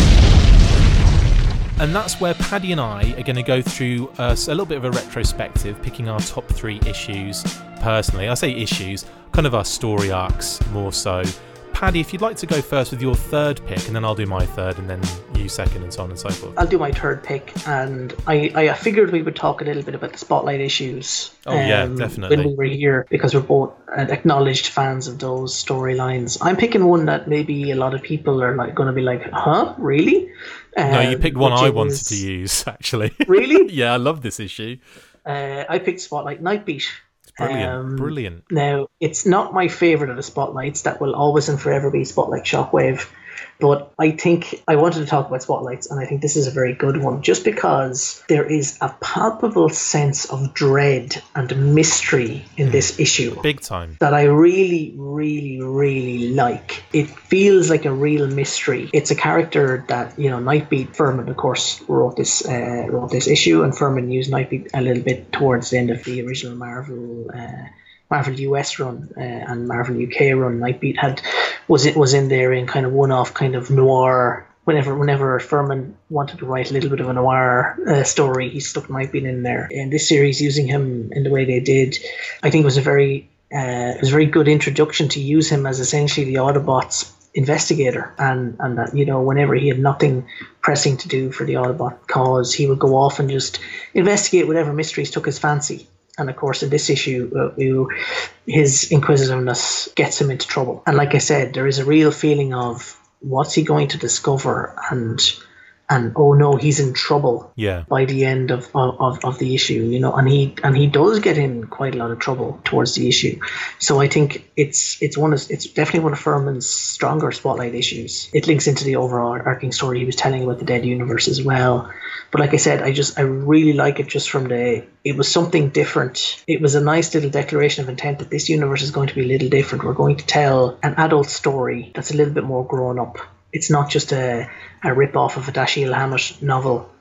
And that's where Paddy and I are going to go through uh, a little bit of a retrospective, picking our top three issues personally. I say issues, kind of our story arcs more so. Paddy, if you'd like to go first with your third pick, and then I'll do my third, and then you second, and so on and so forth. I'll do my third pick, and I, I figured we would talk a little bit about the Spotlight issues. Oh, yeah, um, definitely. When we were here, because we're both uh, acknowledged fans of those storylines. I'm picking one that maybe a lot of people are like going to be like, huh, really? No, you Um, picked one which I is- wanted to use, actually. Really? Yeah, I love this issue. Uh, I picked Spotlight Nightbeat. Brilliant, Um, brilliant. Now, it's not my favourite of the Spotlights. That will always and forever be Spotlight Shockwave. But I think I wanted to talk about Spotlights, and I think this is a very good one, just because there is a palpable sense of dread and mystery in this issue Big time. that I really, really, really like. It feels like a real mystery. It's a character that, you know, Nightbeat, Furman, of course, wrote this uh, wrote this issue, and Furman used Nightbeat a little bit towards the end of the original Marvel uh, Marvel U S run uh, and Marvel U K run. Nightbeat had was it was in there in kind of one-off kind of noir. Whenever whenever Furman wanted to write a little bit of a noir uh, story, he stuck Nightbeat in there. In this series, using him in the way they did, I think it was a very uh, it was a very good introduction to use him as essentially the Autobots investigator, and and that, you know, whenever he had nothing pressing to do for the Autobot cause, he would go off and just investigate whatever mysteries took his fancy. And of course, in this issue, uh, you, his inquisitiveness gets him into trouble. And like I said, there is a real feeling of what's he going to discover, and and oh no, he's in trouble Yeah. by the end of, of, of the issue, you know, and he and he does get in quite a lot of trouble towards the issue. So I think it's it's one of it's definitely one of Furman's stronger Spotlight issues. It links into the overall arcing story he was telling about the Dead Universe as well. But like I said, I just I really like it just from the it was something different. It was a nice little declaration of intent that this universe is going to be a little different. We're going to tell an adult story that's a little bit more grown up. It's not just a, a rip-off of a Dashiell Hammett novel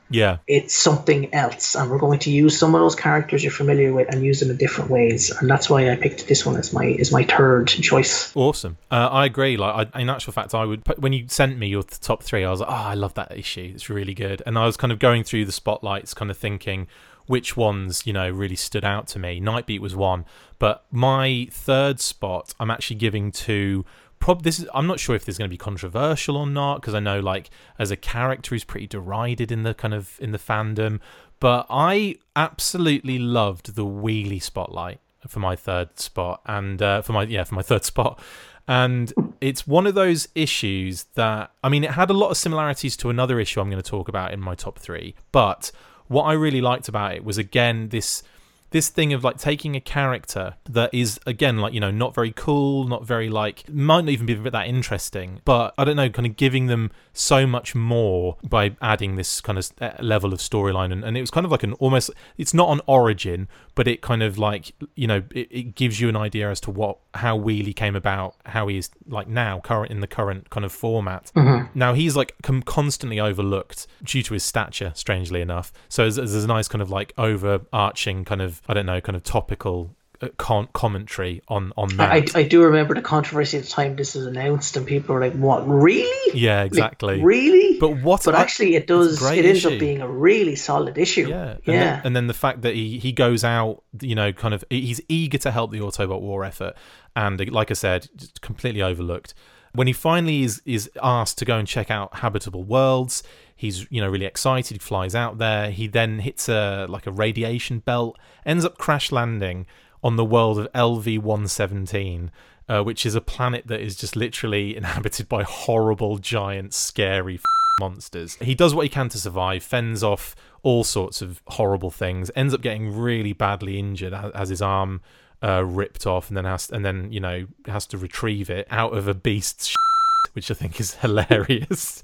Yeah. It's something else, and we're going to use some of those characters you're familiar with and use them in different ways, and that's why I picked this one as my as my third choice. Awesome. Uh, I agree. Like, I, in actual fact, I would put, when you sent me your top three, I was like, oh, I love that issue. It's really good. And I was kind of going through the spotlights, kind of thinking which ones, you know, really stood out to me. Nightbeat was one, but my third spot, I'm actually giving to. Prob- this is, I'm not sure if this is going to be controversial or not, because I know, like, as a character, he's pretty derided in the kind of in the fandom. But I absolutely loved the Wheelie spotlight for my third spot, and uh, for my yeah for my third spot. And it's one of those issues that, I mean, it had a lot of similarities to another issue I'm going to talk about in my top three. But what I really liked about it was, again, this. This thing of like taking a character that is, again, like, you know, not very cool, not very, like, might not even be that interesting, but I don't know, kind of giving them so much more by adding this kind of level of storyline. And, and it was kind of like an almost, it's not an origin, but it kind of like, you know, it, it gives you an idea as to what, how Wheelie came about, how he is like now, current in the current kind of format. Mm-hmm. Now he's like com- constantly overlooked due to his stature, strangely enough. So there's, there's a nice kind of like overarching kind of, I don't know, kind of topical con- commentary on on that. I, I do remember the controversy at the time this was announced, and people were like, "What, really?" Yeah, exactly. Like, really? But what? But I, actually, it does. It ends issue. up being a really solid issue. Yeah, and yeah. Then, and then the fact that he he goes out, you know, kind of, he's eager to help the Autobot war effort, and like I said, just completely overlooked. When he finally is is asked to go and check out habitable worlds, he's, you know, really excited. He flies out there. He then hits a like a radiation belt, ends up crash landing on the world of L V one seventeen, uh, which is a planet that is just literally inhabited by horrible, giant, scary f- monsters. He does what he can to survive, fends off all sorts of horrible things, ends up getting really badly injured, has his arm Uh, ripped off, and then has and then you know has to retrieve it out of a beast's shit, which I think is hilarious.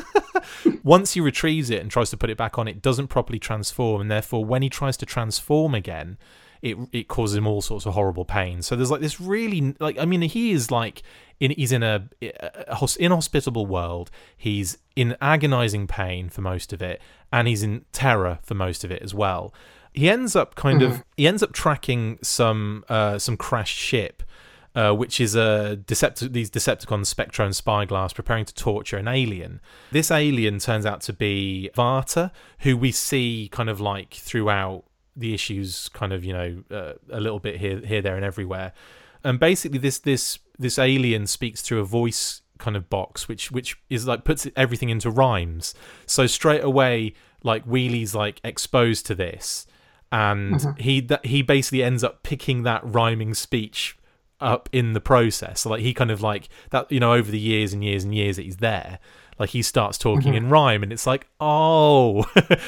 Once he retrieves it and tries to put it back on, it doesn't properly transform, and therefore when he tries to transform again, it it causes him all sorts of horrible pain. So there's like this really, like, I mean, he is like in he's in a, a inhospitable world. He's in agonizing pain for most of it, and he's in terror for most of it as well. He ends up kind mm-hmm. of he ends up tracking some uh, some crashed ship, uh, which is a Decept- these Decepticons, Spectro and Spyglass, preparing to torture an alien. This alien turns out to be Varta, who we see kind of like throughout the issues, kind of, you know, uh, a little bit here, here, there, and everywhere. And basically, this this this alien speaks through a voice kind of box, which which is like puts everything into rhymes. So straight away, like Wheelie's like exposed to this. And mm-hmm. he that he basically ends up picking that rhyming speech up in the process. So like he kind of like that, you know, over the years and years and years that he's there, like he starts talking mm-hmm. in rhyme, and it's like, oh,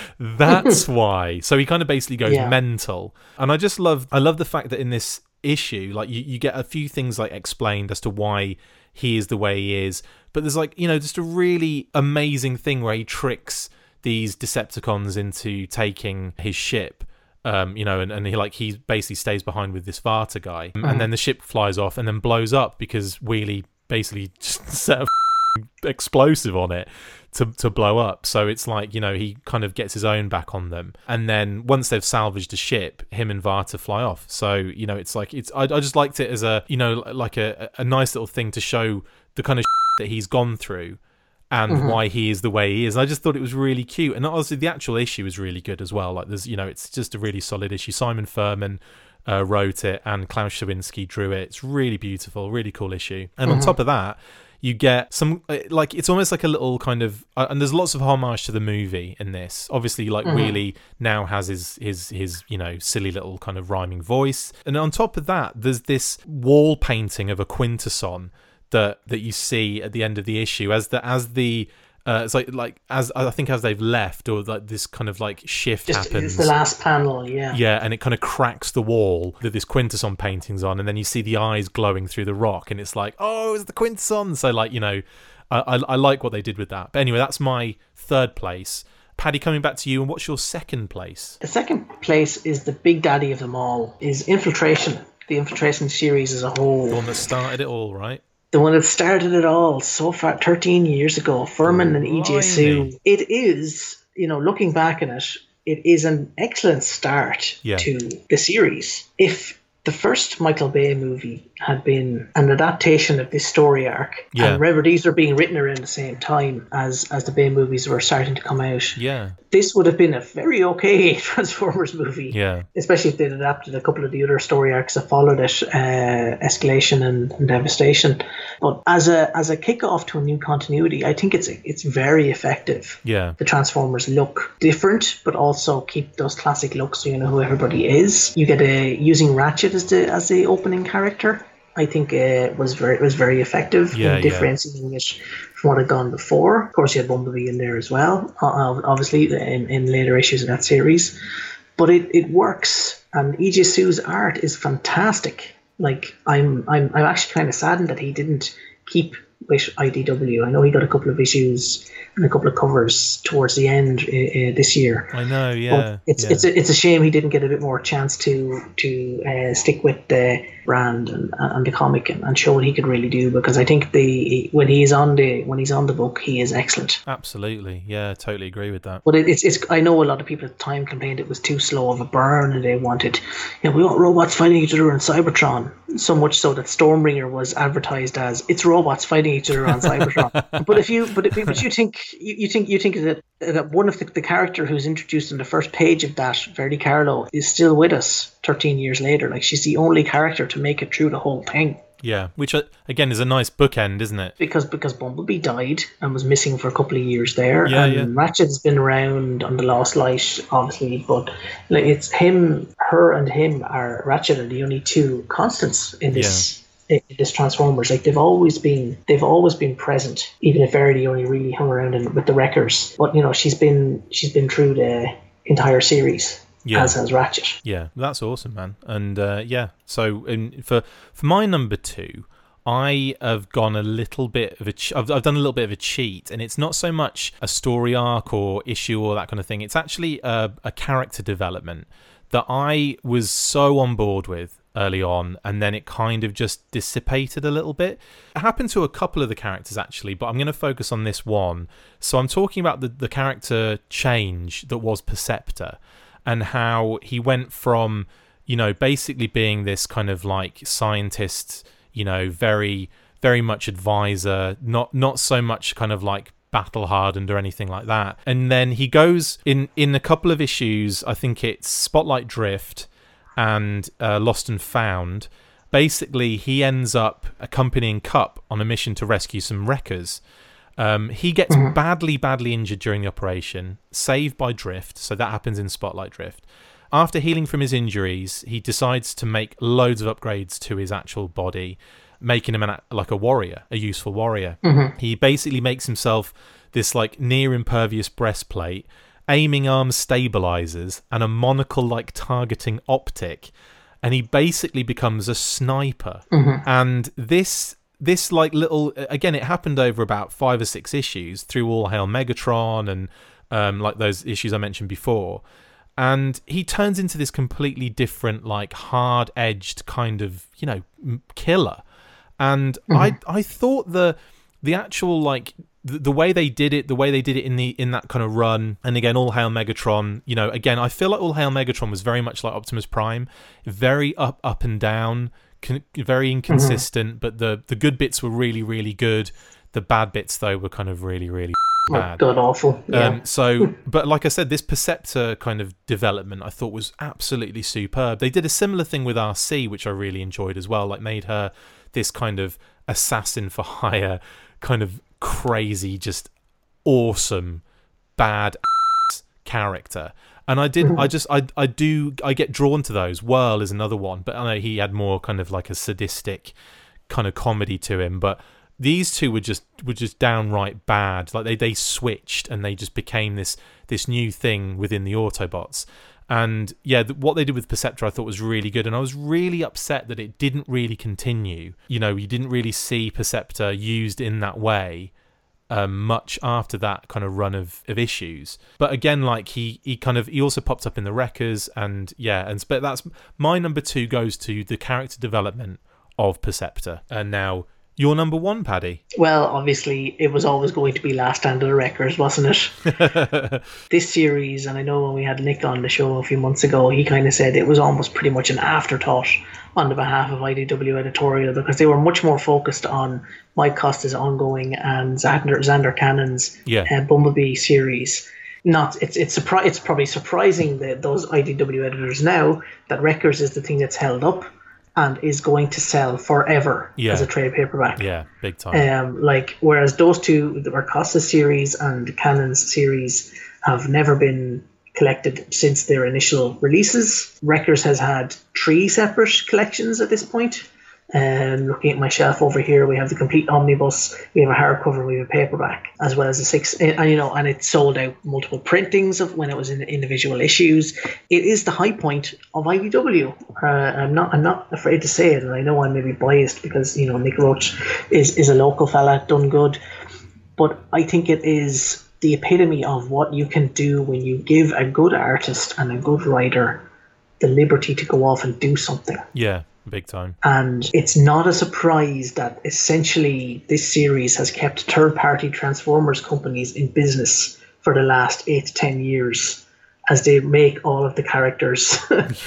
that's why. So he kind of basically goes yeah. mental. And I just love, I love the fact that in this issue, like you, you get a few things like explained as to why he is the way he is. But there's like, you know, just a really amazing thing where he tricks these Decepticons into taking his ship. Um, you know, and, and he like he basically stays behind with this Varta guy, mm. and then the ship flies off and then blows up because Wheelie basically just set a explosive on it to to blow up. So it's like, you know, he kind of gets his own back on them, and then once they've salvaged the ship, him and Varta fly off. So, you know, it's like it's I, I just liked it as a, you know, like a a nice little thing to show the kind of that he's gone through. And mm-hmm. why he is the way he is. And I just thought it was really cute. And obviously the actual issue is really good as well. Like there's, you know, it's just a really solid issue. Simon Furman uh, wrote it and Klaus Schawinski drew it. It's really beautiful, really cool issue. And mm-hmm. on top of that, you get some, like, it's almost like a little kind of, uh, and there's lots of homage to the movie in this. Obviously, like, mm-hmm. Wheelie now has his, his, his, you know, silly little kind of rhyming voice. And on top of that, there's this wall painting of a Quintesson that that you see at the end of the issue as the as the uh, it's like like as I think as they've left, or like this kind of like shift Just, happens. It's the last panel, yeah. Yeah, and it kind of cracks the wall that this Quintesson painting's on, and then you see the eyes glowing through the rock, and it's like, oh, it's the Quintesson. So like, you know, I, I I like what they did with that. But anyway, that's my third place. Paddy, coming back to you, and what's your second place? The second place is the big daddy of them all, is Infiltration. The Infiltration series as a whole. The one that started it all, right? The one that started it all so far, thirteen years ago, Furman and E J Sue. It is, you know, looking back on it, it is an excellent start yeah. to the series. If the first Michael Bay movie had been an adaptation of this story arc, yeah. and remember these were being written around the same time as as the Bay movies were starting to come out, yeah, this would have been a very okay Transformers movie. Yeah, especially if they'd adapted a couple of the other story arcs that followed it, uh, Escalation and, and Devastation. But as a as a kickoff to a new continuity, I think it's it's very effective. Yeah, the Transformers look different, but also keep those classic looks, so you know who everybody is. You get a using Ratchet as the as the opening character. I think uh, was very was very effective yeah, in differentiating yeah. it from what had gone before. Of course, you had Bumblebee in there as well, uh, obviously in, in later issues of that series. But it, it works, and Iji Su's art is fantastic. Like I'm I'm I'm actually kind of saddened that he didn't keep with I D W. I know he got a couple of issues and a couple of covers towards the end uh, uh, this year. I know, yeah. But it's yeah. it's a, it's a shame he didn't get a bit more chance to to uh, stick with the brand and, and the comic and, and show what he could really do, because I think the when he's on the when he's on the book, he is excellent. Absolutely, yeah, totally agree with that. But it, it's it's I know a lot of people at the time complained it was too slow of a burn, and they wanted, you know, we want robots fighting each other in Cybertron. So much so that Stormbringer was advertised as it's robots fighting each other on Cybertron. But if you but if, but you think you, you think you think that that one of the, the character who's introduced in the first page of that, Verdi Carlo, is still with us thirteen years later. Like, she's the only character to make it through the whole thing. Yeah, which again is a nice bookend, isn't it? Because because Bumblebee died and was missing for a couple of years there, yeah, and yeah. Ratchet's been around on the Lost Light, obviously, but like it's him, her, and him are Ratchet are the only two constants in this. Yeah. In this Transformers, like they've always been, they've always been present. Even if Verdi only really hung around in, with the Wreckers, but you know she's been she's been through the entire series. Yeah. As has Ratchet. Yeah, that's awesome, man. And uh, yeah, so in, for for my number two, I have gone a little bit of a ch- I've, I've done a little bit of a cheat, and it's not so much a story arc or issue or that kind of thing. It's actually a, a character development that I was so on board with early on, and then it kind of just dissipated a little bit. It happened to a couple of the characters actually, but I'm going to focus on this one. So I'm talking about the, the character change that was Perceptor, and how he went from, you know, basically being this kind of like scientist, you know, very, very much advisor, not not so much kind of like battle hardened or anything like that. And then he goes in, in a couple of issues, I think it's Spotlight Drift and uh, Lost and Found. Basically, he ends up accompanying Kup on a mission to rescue some wreckers. Um, he gets mm-hmm. badly, badly injured during the operation, saved by Drift, so that happens in Spotlight Drift. After healing from his injuries, he decides to make loads of upgrades to his actual body, making him an, like a warrior, a useful warrior. Mm-hmm. He basically makes himself this like near impervious breastplate, aiming arm stabilizers, and a monocle-like targeting optic, and he basically becomes a sniper. Mm-hmm. And this this like little, again, it happened over about five or six issues through All Hail Megatron and um, like those issues I mentioned before. And he turns into this completely different, like hard-edged kind of, you know, killer. And mm-hmm. I I thought the the actual like the, the way they did it, the way they did it in the in that kind of run, and again, All Hail Megatron, you know, again, I feel like All Hail Megatron was very much like Optimus Prime, very up up and down, con- very inconsistent, mm-hmm. but the the good bits were really really good. The bad bits though were kind of really really bad. God awful. Yeah. Um, so, but like I said, this Perceptor kind of development I thought was absolutely superb. They did a similar thing with R C, which I really enjoyed as well. Like made her this kind of assassin for hire, kind of crazy, just awesome, bad character. And I did, mm-hmm. I just, I, I do, I get drawn to those. Whirl is another one, but I know he had more kind of like a sadistic kind of comedy to him. But these two were just were just downright bad. Like they, they switched and they just became this this new thing within the Autobots. And yeah, th- what they did with Perceptor I thought was really good, and I was really upset that it didn't really continue. You know, you didn't really see Perceptor used in that way um, much after that kind of run of, of issues. But again, like he he kind of he also popped up in the Wreckers, and yeah, and but that's my number two goes to the character development of Perceptor. And now Your number one, Paddy? Well, obviously, it was always going to be Last Stand of the Wreckers, wasn't it? This series, and I know when we had Nick on the show a few months ago, he kind of said it was almost pretty much an afterthought on the behalf of I D W editorial, because they were much more focused on Mike Costa's ongoing and Zander, Zander Cannon's yeah. uh, Bumblebee series. Not it's it's surpri- it's probably surprising that those I D W editors now that Wreckers is the thing that's held up and is going to sell forever yeah. as a trade paperback. Yeah, big time. Um, like whereas those two, the Costa series and Cannon's series, have never been collected since their initial releases. Wreckers has had three separate collections at this point. Um, looking at my shelf over here, we have the complete omnibus, we have a hardcover, we have a paperback, as well as a six, and you know, and it sold out multiple printings of when it was in individual issues. It is the high point of I D W. Uh, I'm not, I'm not afraid to say it, and I know I'm maybe biased because you know Nick Roach is is a local fella, done good, but I think it is the epitome of what you can do when you give a good artist and a good writer the liberty to go off and do something. Yeah. Big time. And it's not a surprise that essentially this series has kept third-party Transformers companies in business for the last eight to ten years as they make all of the characters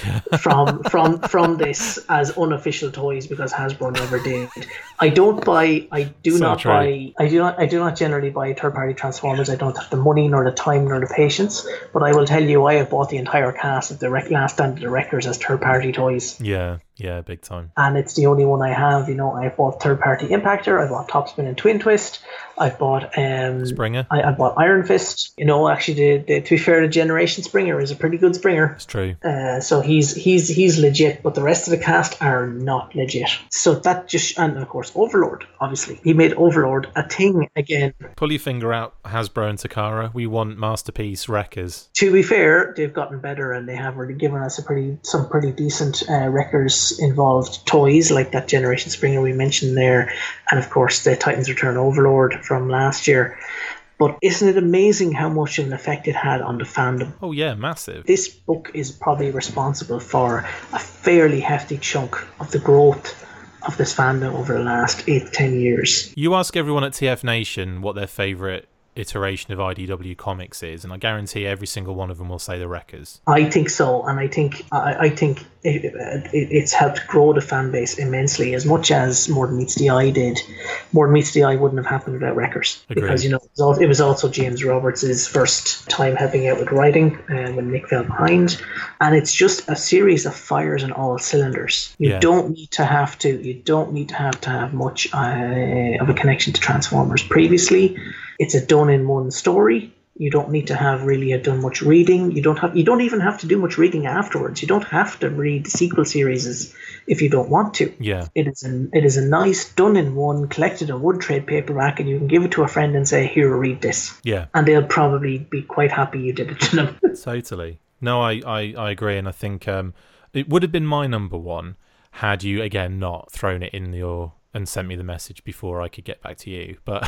from from from this as unofficial toys, because Hasbro never did. I don't buy. I do so not true. buy. I do not. I do not generally buy third-party Transformers. I don't have the money, nor the time, nor the patience. But I will tell you, I have bought the entire cast of the Wreck- Last Stand of the Wreckers as third-party toys. Yeah. Yeah, big time. And it's the only one I have. You know, I bought third-party Impactor. I bought Topspin and Twin Twist. I've bought um, Springer. I, I bought Iron Fist. You know, actually, the, the, to be fair, the Generation Springer is a pretty good Springer. It's true. Uh, so he's he's he's legit, but the rest of the cast are not legit. So that just, and of course, Overlord. Obviously, he made Overlord a thing again. Pull your finger out, Hasbro and Takara. We want masterpiece Wreckers. To be fair, they've gotten better, and they have really given us a pretty some pretty decent uh, Wreckers involved toys, like that Generation Springer we mentioned there, and of course the Titans Return Overlord from last year. But isn't it amazing how much of an effect it had on the fandom? Oh yeah, massive. This book is probably responsible for a fairly hefty chunk of the growth of this fandom over the last eight to ten years. You ask everyone at T F Nation what their favourite iteration of I D W Comics is, and I guarantee every single one of them will say the Wreckers. I think so, and I think I, I think it, it, it's helped grow the fan base immensely, as much as More Than Meets the Eye did. More Than Meets the Eye wouldn't have happened without Wreckers. Agreed. Because you know it was, also, it was also James Roberts' first time helping out with writing uh, when Nick fell behind, and it's just a series that fires on all cylinders. You Yeah. don't need to have to. You don't need to have to have much uh, of a connection to Transformers previously. It's a done-in-one story. You don't need to have really have done much reading. You don't have. You don't even have to do much reading afterwards. You don't have to read the sequel series if you don't want to. Yeah. It is an. It is a nice done-in-one, collected in wood trade paperback, and you can give it to a friend and say, "Here, read this," Yeah. and they'll probably be quite happy you did it to them. Totally. No, I, I, I agree, and I think um, it would have been my number one had you again not thrown it in your and sent me the message before I could get back to you. But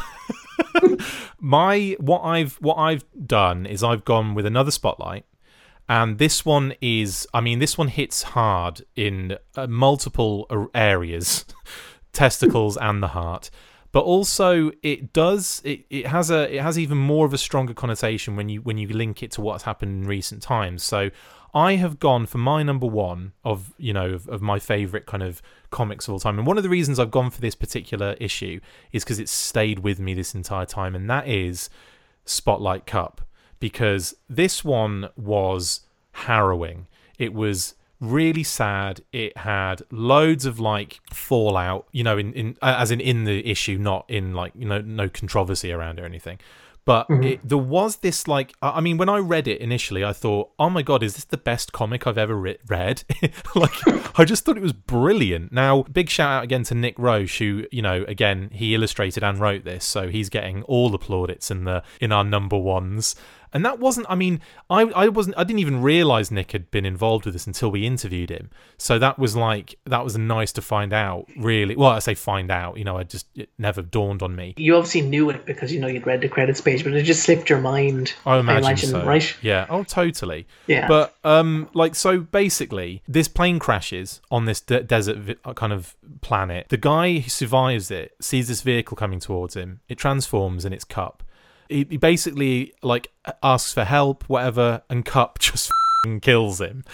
my what I've what I've done is I've gone with another spotlight, and this one is I mean this one hits hard in uh, multiple areas, testicles and the heart. But also, it does. It, it has a. It has even more of a stronger connotation when you when you link it to what's happened in recent times. So, I have gone for my number one of you know of, of my favorite kind of comics of all time, and one of the reasons I've gone for this particular issue is because it's stayed with me this entire time, and that is Spotlight Cup, because this one was harrowing. It was really sad. It had loads of like fallout, you know, in, in as in in the issue, not in like, you know, no controversy around it or anything. But mm-hmm. it, there was this like, I mean, when I read it initially, I thought, oh my God, is this the best comic I've ever re- read? Like, I just thought it was brilliant. Now, big shout out again to Nick Roche, who, you know, again, he illustrated and wrote this, so he's getting all the plaudits in the in our number ones. And that wasn't, I mean, I, I wasn't, I didn't even realise Nick had been involved with this until we interviewed him. So that was like, that was nice to find out, really. Well, I say find out, you know, I just, it never dawned on me. You obviously knew it because, you know, you'd read the credits page, but it just slipped your mind. I imagine, I imagine so. Right? Yeah, oh, totally. Yeah. But, um, like, so basically, this plane crashes on this de- desert vi- kind of planet. The guy who survives it sees this vehicle coming towards him. It transforms and it's Kup. He, he basically like asks for help, whatever, and Kup just f***ing kills him.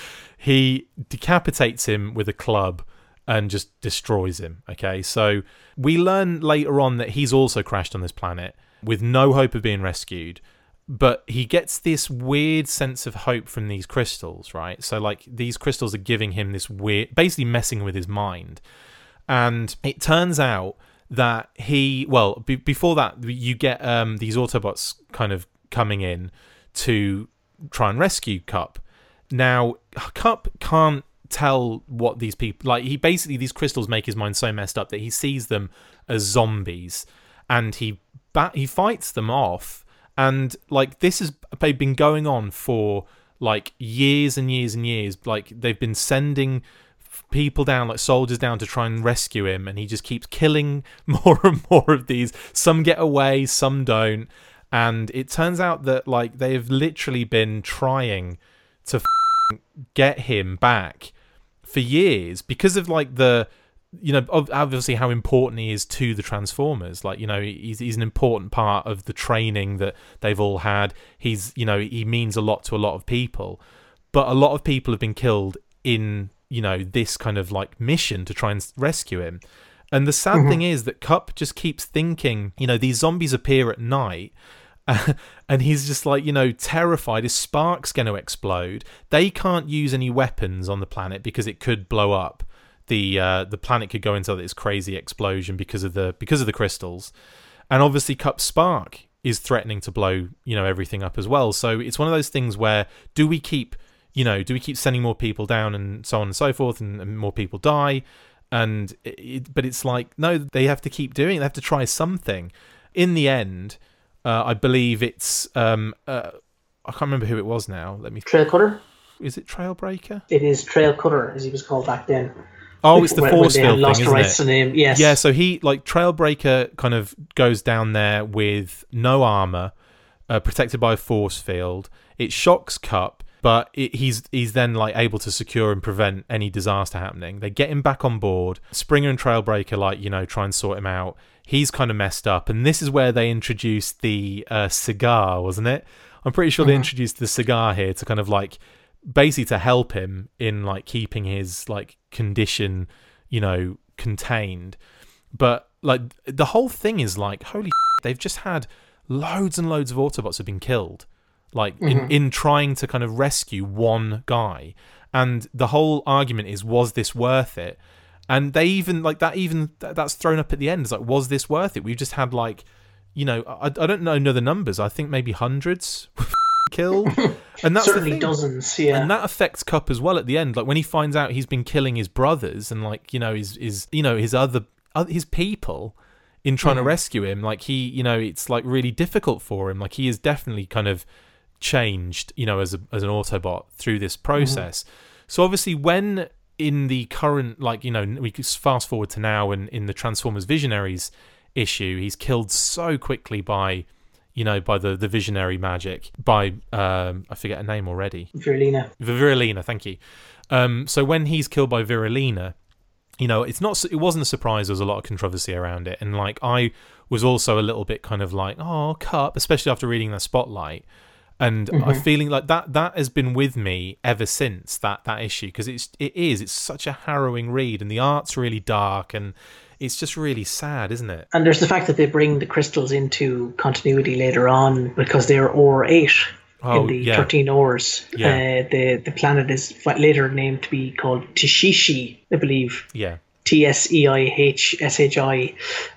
He decapitates him with a club and just destroys him. Okay, so we learn later on that he's also crashed on this planet with no hope of being rescued. But he gets this weird sense of hope from these crystals, right? So, like, these crystals are giving him this weird, basically messing with his mind. And it turns out that he, well, b- before that, you get um, these Autobots kind of coming in to try and rescue Kup. Now, Kup can't tell what these people, like, he basically, these crystals make his mind so messed up that he sees them as zombies. And he ba- he fights them off. And, like, this has been going on for, like, years and years and years. Like, they've been sending people down, like, soldiers down to try and rescue him. And he just keeps killing more and more of these. Some get away, some don't. And it turns out that, like, they've literally been trying to f- get him back for years because of, like, the... you know, obviously how important he is to the Transformers. Like, you know, he's he's an important part of the training that they've all had. He's, you know, he means a lot to a lot of people. But a lot of people have been killed in, you know, this kind of like mission to try and rescue him. And the sad mm-hmm. thing is that Kup just keeps thinking, you know, these zombies appear at night. Uh, and he's just like, you know, terrified. His spark's going to explode. They can't use any weapons on the planet because it could blow up. The uh, the planet could go into this crazy explosion because of the because of the crystals, and obviously Kup's spark is threatening to blow, you know, everything up as well. So it's one of those things where do we keep, you know, do we keep sending more people down and so on and so forth, and, and more people die, and it, but it's like no, they have to keep doing it. They have to try something. In the end, uh, I believe it's um, uh, I can't remember who it was now. Let me. Trailcutter. Is it Trailbreaker? It is Trailcutter, as he was called back then. Oh, it's the force field thing, isn't it? To name. Yes. Yeah, so he, like, Trailbreaker kind of goes down there with no armor, uh, protected by a force field. It shocks Kup, but it, he's he's then, like, able to secure and prevent any disaster happening. They get him back on board. Springer and Trailbreaker, like, you know, try and sort him out. He's kind of messed up, and this is where they introduced the uh, cigar, wasn't it? I'm pretty sure mm-hmm. they introduced the cigar here to kind of, like, basically to help him in like keeping his like condition, you know, contained. But like the whole thing is like, holy shit, they've just had loads and loads of Autobots have been killed, like mm-hmm. in, in trying to kind of rescue one guy. And the whole argument is, was this worth it? And they even like that, even that's thrown up at the end. It's like, was this worth it? We've just had like, you know, I, I don't know, know the numbers. I think maybe hundreds killed, and that's certainly the thing. Dozens, yeah. And that affects Kup as well at the end. Like when he finds out he's been killing his brothers and like you know his his you know his other his people in trying mm. to rescue him. Like he you know it's like really difficult for him. Like he is definitely kind of changed, you know, as a as an Autobot through this process. Mm. So obviously when in the current like you know we could fast forward to now and in the Transformers Visionaries issue, he's killed so quickly by. You know, by the, the visionary magic, by, um, I forget her name already. Viralina. Viralina, thank you. Um, so when he's killed by Viralina, you know, it's not, it wasn't a surprise. There was a lot of controversy around it. And like, I was also a little bit kind of like, oh, Kup, especially after reading the Spotlight. And mm-hmm. I'm feeling like that, that has been with me ever since that, that issue. Because it's, it is, it's such a harrowing read and the art's really dark and it's just really sad, isn't it? And there's the fact that they bring the crystals into continuity later on because they're Ore eight oh, in the yeah. thirteen Ores. Yeah. Uh, the, the planet is later named to be called Tishishi, I believe. Yeah. T S E I H S H I.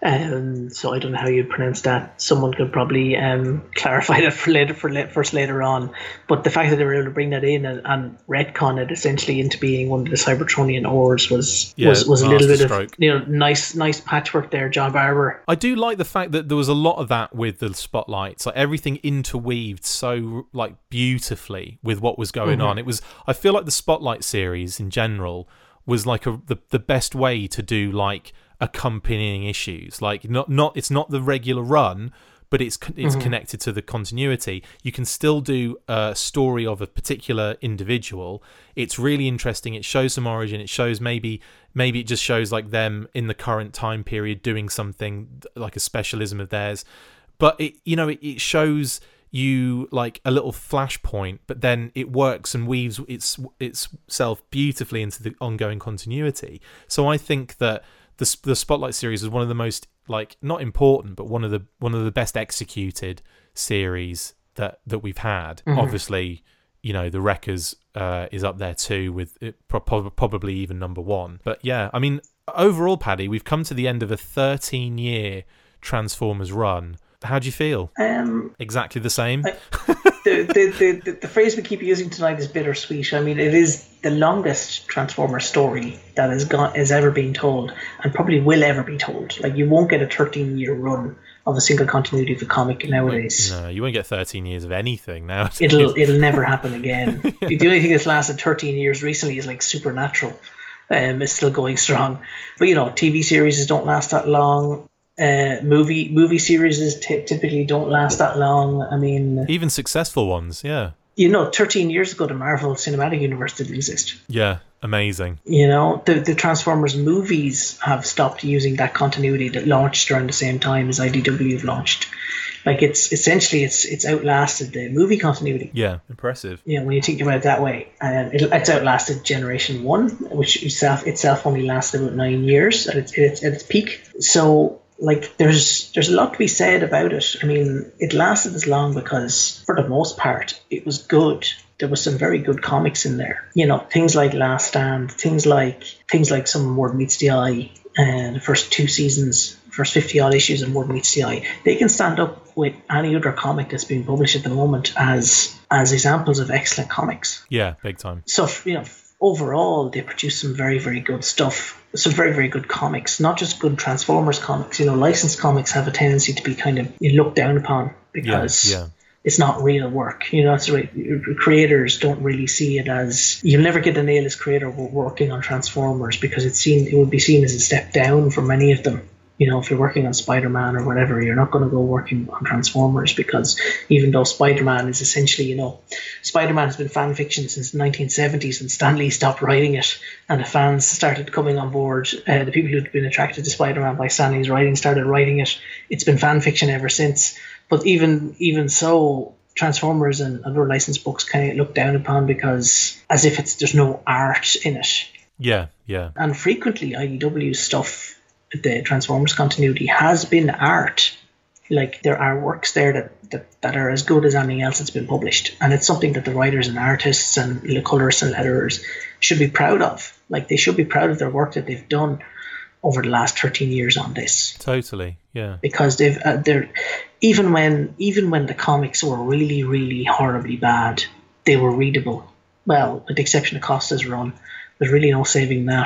Um, so I don't know how you'd pronounce that. Someone could probably um, clarify that for later, for, for us later on. But the fact that they were able to bring that in and, and retcon it essentially into being one of the Cybertronian ores was yeah, was, was a little bit stroke. of you know nice nice patchwork there, John Barber. I do like the fact that there was a lot of that with the spotlights, like everything interweaved so like beautifully with what was going mm-hmm. on. It was. I feel like the Spotlight series in general was like a the, the best way to do like accompanying issues. Like not not it's not the regular run, but it's it's mm-hmm. connected to the continuity. You can still do a story of a particular individual. It's really interesting. It shows some origin. It shows maybe maybe it just shows like them in the current time period doing something like a specialism of theirs. But it you know it, it shows you like a little flashpoint, but then it works and weaves its itself beautifully into the ongoing continuity. So I think that the the Spotlight series is one of the most like not important, but one of the one of the best executed series that that we've had. Mm-hmm. Obviously, you know, the Wreckers uh, is up there too, with it pro- probably even number one. But yeah, I mean, overall, Paddy, we've come to the end of a thirteen year Transformers run. How do you feel? Um, exactly the same. I, the, the, the, the phrase we keep using tonight is bittersweet. I mean, it is the longest Transformer story that has gone has ever been told, and probably will ever be told. Like, you won't get a thirteen year run of a single continuity of a comic nowadays. No, you won't get thirteen years of anything now. It'll it'll never happen again. The only thing that's lasted thirteen years recently is like Supernatural. Um, it's still going strong, but you know, T V series don't last that long. Uh, movie movie series t- typically don't last that long. I mean, even successful ones, yeah. You know, thirteen years ago, the Marvel Cinematic Universe didn't exist. Yeah, amazing. You know, the the Transformers movies have stopped using that continuity that launched around the same time as I D W have launched. Like, it's essentially it's it's outlasted the movie continuity. Yeah, impressive. Yeah, you know, when you think about it that way, and it, it's outlasted Generation One, which itself itself only lasted about nine years at its at its, at its peak. So. Like, there's there's a lot to be said about it. I mean, it lasted as long because, for the most part, it was good. There was some very good comics in there. You know, things like Last Stand, things like things like some More Than Meets the Eye, and the first two seasons, first fifty odd issues of More Than Meets the Eye. They can stand up with any other comic that's being published at the moment as as examples of excellent comics. Yeah, big time. So, you know, overall, they produce some very, very good stuff. Some very, very good comics, not just good Transformers comics. You know, licensed comics have a tendency to be kind of looked down upon because yeah, yeah. it's not real work. You know, that's right. Creators don't really see it as, you'll never get an A-list creator working on Transformers because it's seen, it would be seen as a step down for many of them. You know, if you're working on Spider-Man or whatever, you're not going to go working on Transformers because even though Spider-Man is essentially, you know, Spider-Man has been fan fiction since the nineteen seventies and Stan Lee stopped writing it and the fans started coming on board. Uh, the people who'd been attracted to Spider-Man by Stan Lee's writing started writing it. It's been fan fiction ever since. But even even so, Transformers and other licensed books kind of look down upon because as if it's there's no art in it. Yeah, yeah. And frequently I D W stuff, the Transformers continuity, has been art. Like, there are works there that, that, that are as good as anything else that's been published. And it's something that the writers and artists and the colorists and letterers should be proud of. Like, they should be proud of their work that they've done over the last thirteen years on this. Totally, yeah. Because they've uh, they're even when even when the comics were really, really horribly bad, they were readable. Well, with the exception of Costa's run, there's really no saving that.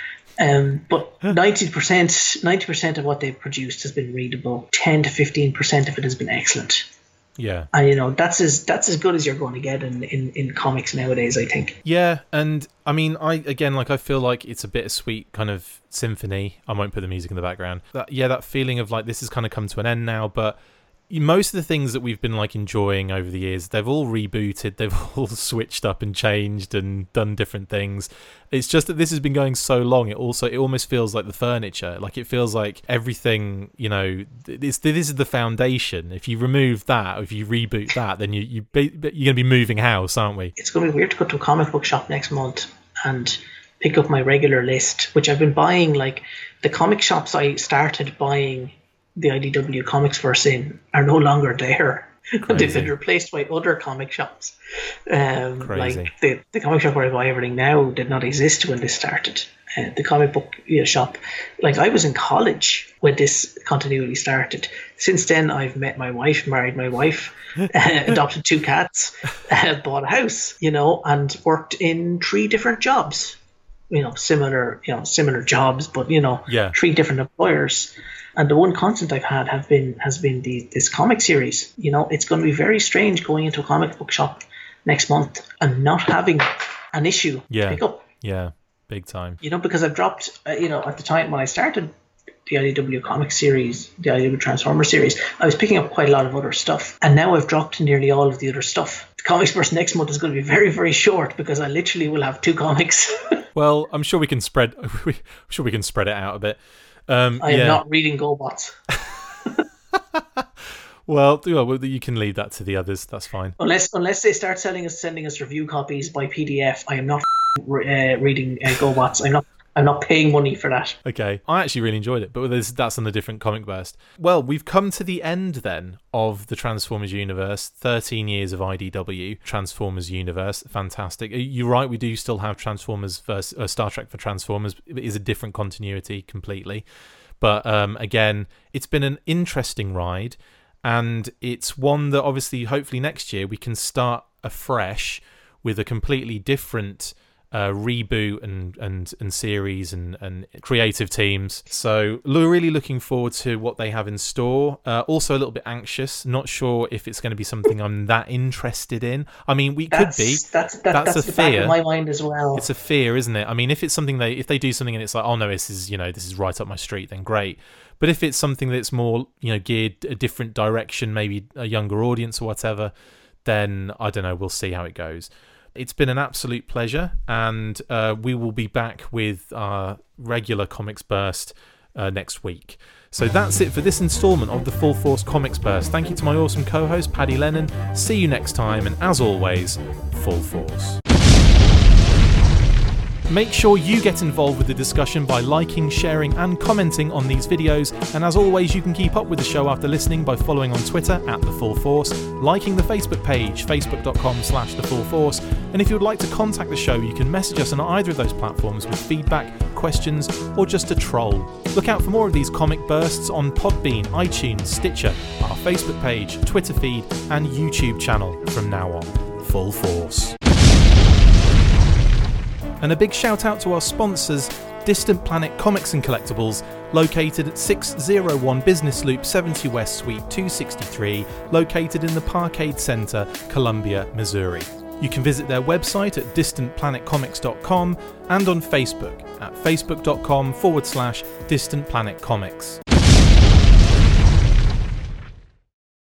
Um, but ninety percent, ninety percent of what they've produced has been readable. ten to fifteen percent of it has been excellent. Yeah. And, you know, that's as that's as good as you're going to get in, in, in comics nowadays, I think. Yeah, and I mean, I again, like, I feel like it's a bittersweet kind of symphony. I won't put the music in the background. That, yeah, that feeling of, like, this has kind of come to an end now, but most of the things that we've been like enjoying over the years, they've all rebooted, they've all switched up and changed and done different things. It's just that this has been going so long, it also it almost feels like the furniture. Like, it feels like everything, you know, this this is the foundation. If you remove that, or if you reboot that, then you, you you're going to be moving house, aren't we? It's going to be weird to go to a comic book shop next month and pick up my regular list, which I've been buying. Like, the comic shops I started buying the I D W comics verse in are no longer there. They've been replaced by other comic shops. Um, Crazy. Like the, the comic shop where I buy everything now did not exist when this started. Uh, the comic book you know, shop, like I was in college when this continuity started. Since then, I've met my wife, married my wife, uh, adopted two cats, uh, bought a house, you know, and worked in three different jobs. You know, similar, you know, similar jobs, but you know, yeah. three different employers. And the one constant I've had have been has been the this comic series. You know, it's going to be very strange going into a comic book shop next month and not having an issue yeah. to pick up. Yeah, big time. You know, because I've dropped. Uh, you know, at the time when I started the I D W comic series, the I D W Transformer series, I was picking up quite a lot of other stuff, and now I've dropped nearly all of the other stuff. The Comics Burst next month is going to be very, very short because I literally will have two comics. Well, I'm sure we can spread. I'm sure we can spread it out a bit. Um, I am yeah. not reading GoBots. well, well, you can leave that to the others. That's fine. Unless unless they start selling us, sending us review copies by P D F, I am not uh, reading uh, GoBots. I'm not. I'm not paying money for that. Okay. I actually really enjoyed it, but that's on a different Comic Burst. Well, we've come to the end then of the Transformers universe. thirteen years of I D W, Transformers universe. Fantastic. You're right, we do still have Transformers versus uh, Star Trek for Transformers. It is a different continuity completely. But um, again, it's been an interesting ride, and it's one that obviously, hopefully next year, we can start afresh with a completely different Uh, reboot and and and series and and creative teams. So really looking forward to what they have in store. Uh, also a little bit anxious, not sure if it's going to be something I'm that interested in. I mean, we that's, could be. That's that, that's, that's a the fear. Back of my mind as well. It's a fear, isn't it? I mean, if it's something they if they do something and it's like, oh no, this is you know this is right up my street, then great. But if it's something that's more you know geared a different direction, maybe a younger audience or whatever, then I don't know. We'll see how it goes. It's been an absolute pleasure, and uh, we will be back with our regular Comics Burst uh, next week. So that's it for this instalment of the Full Force Comics Burst. Thank you to my awesome co-host, Paddy Lennon. See you next time, and as always, Full Force. Make sure you get involved with the discussion by liking, sharing and commenting on these videos, and as always you can keep up with the show after listening by following on Twitter at The Full Force, liking the Facebook page facebook.com slash The Full Force, and if you would like to contact the show you can message us on either of those platforms with feedback, questions or just a troll. Look out for more of these comic bursts on Podbean, iTunes, Stitcher, our Facebook page, Twitter feed and YouTube channel from now on. Full Force. And a big shout out to our sponsors, Distant Planet Comics and Collectibles, located at six oh one Business Loop seventy West Suite two sixty-three, located in the Parkade Center, Columbia, Missouri. You can visit their website at distant planet comics dot com and on Facebook at facebook.com forward slash Distant Planet Comics.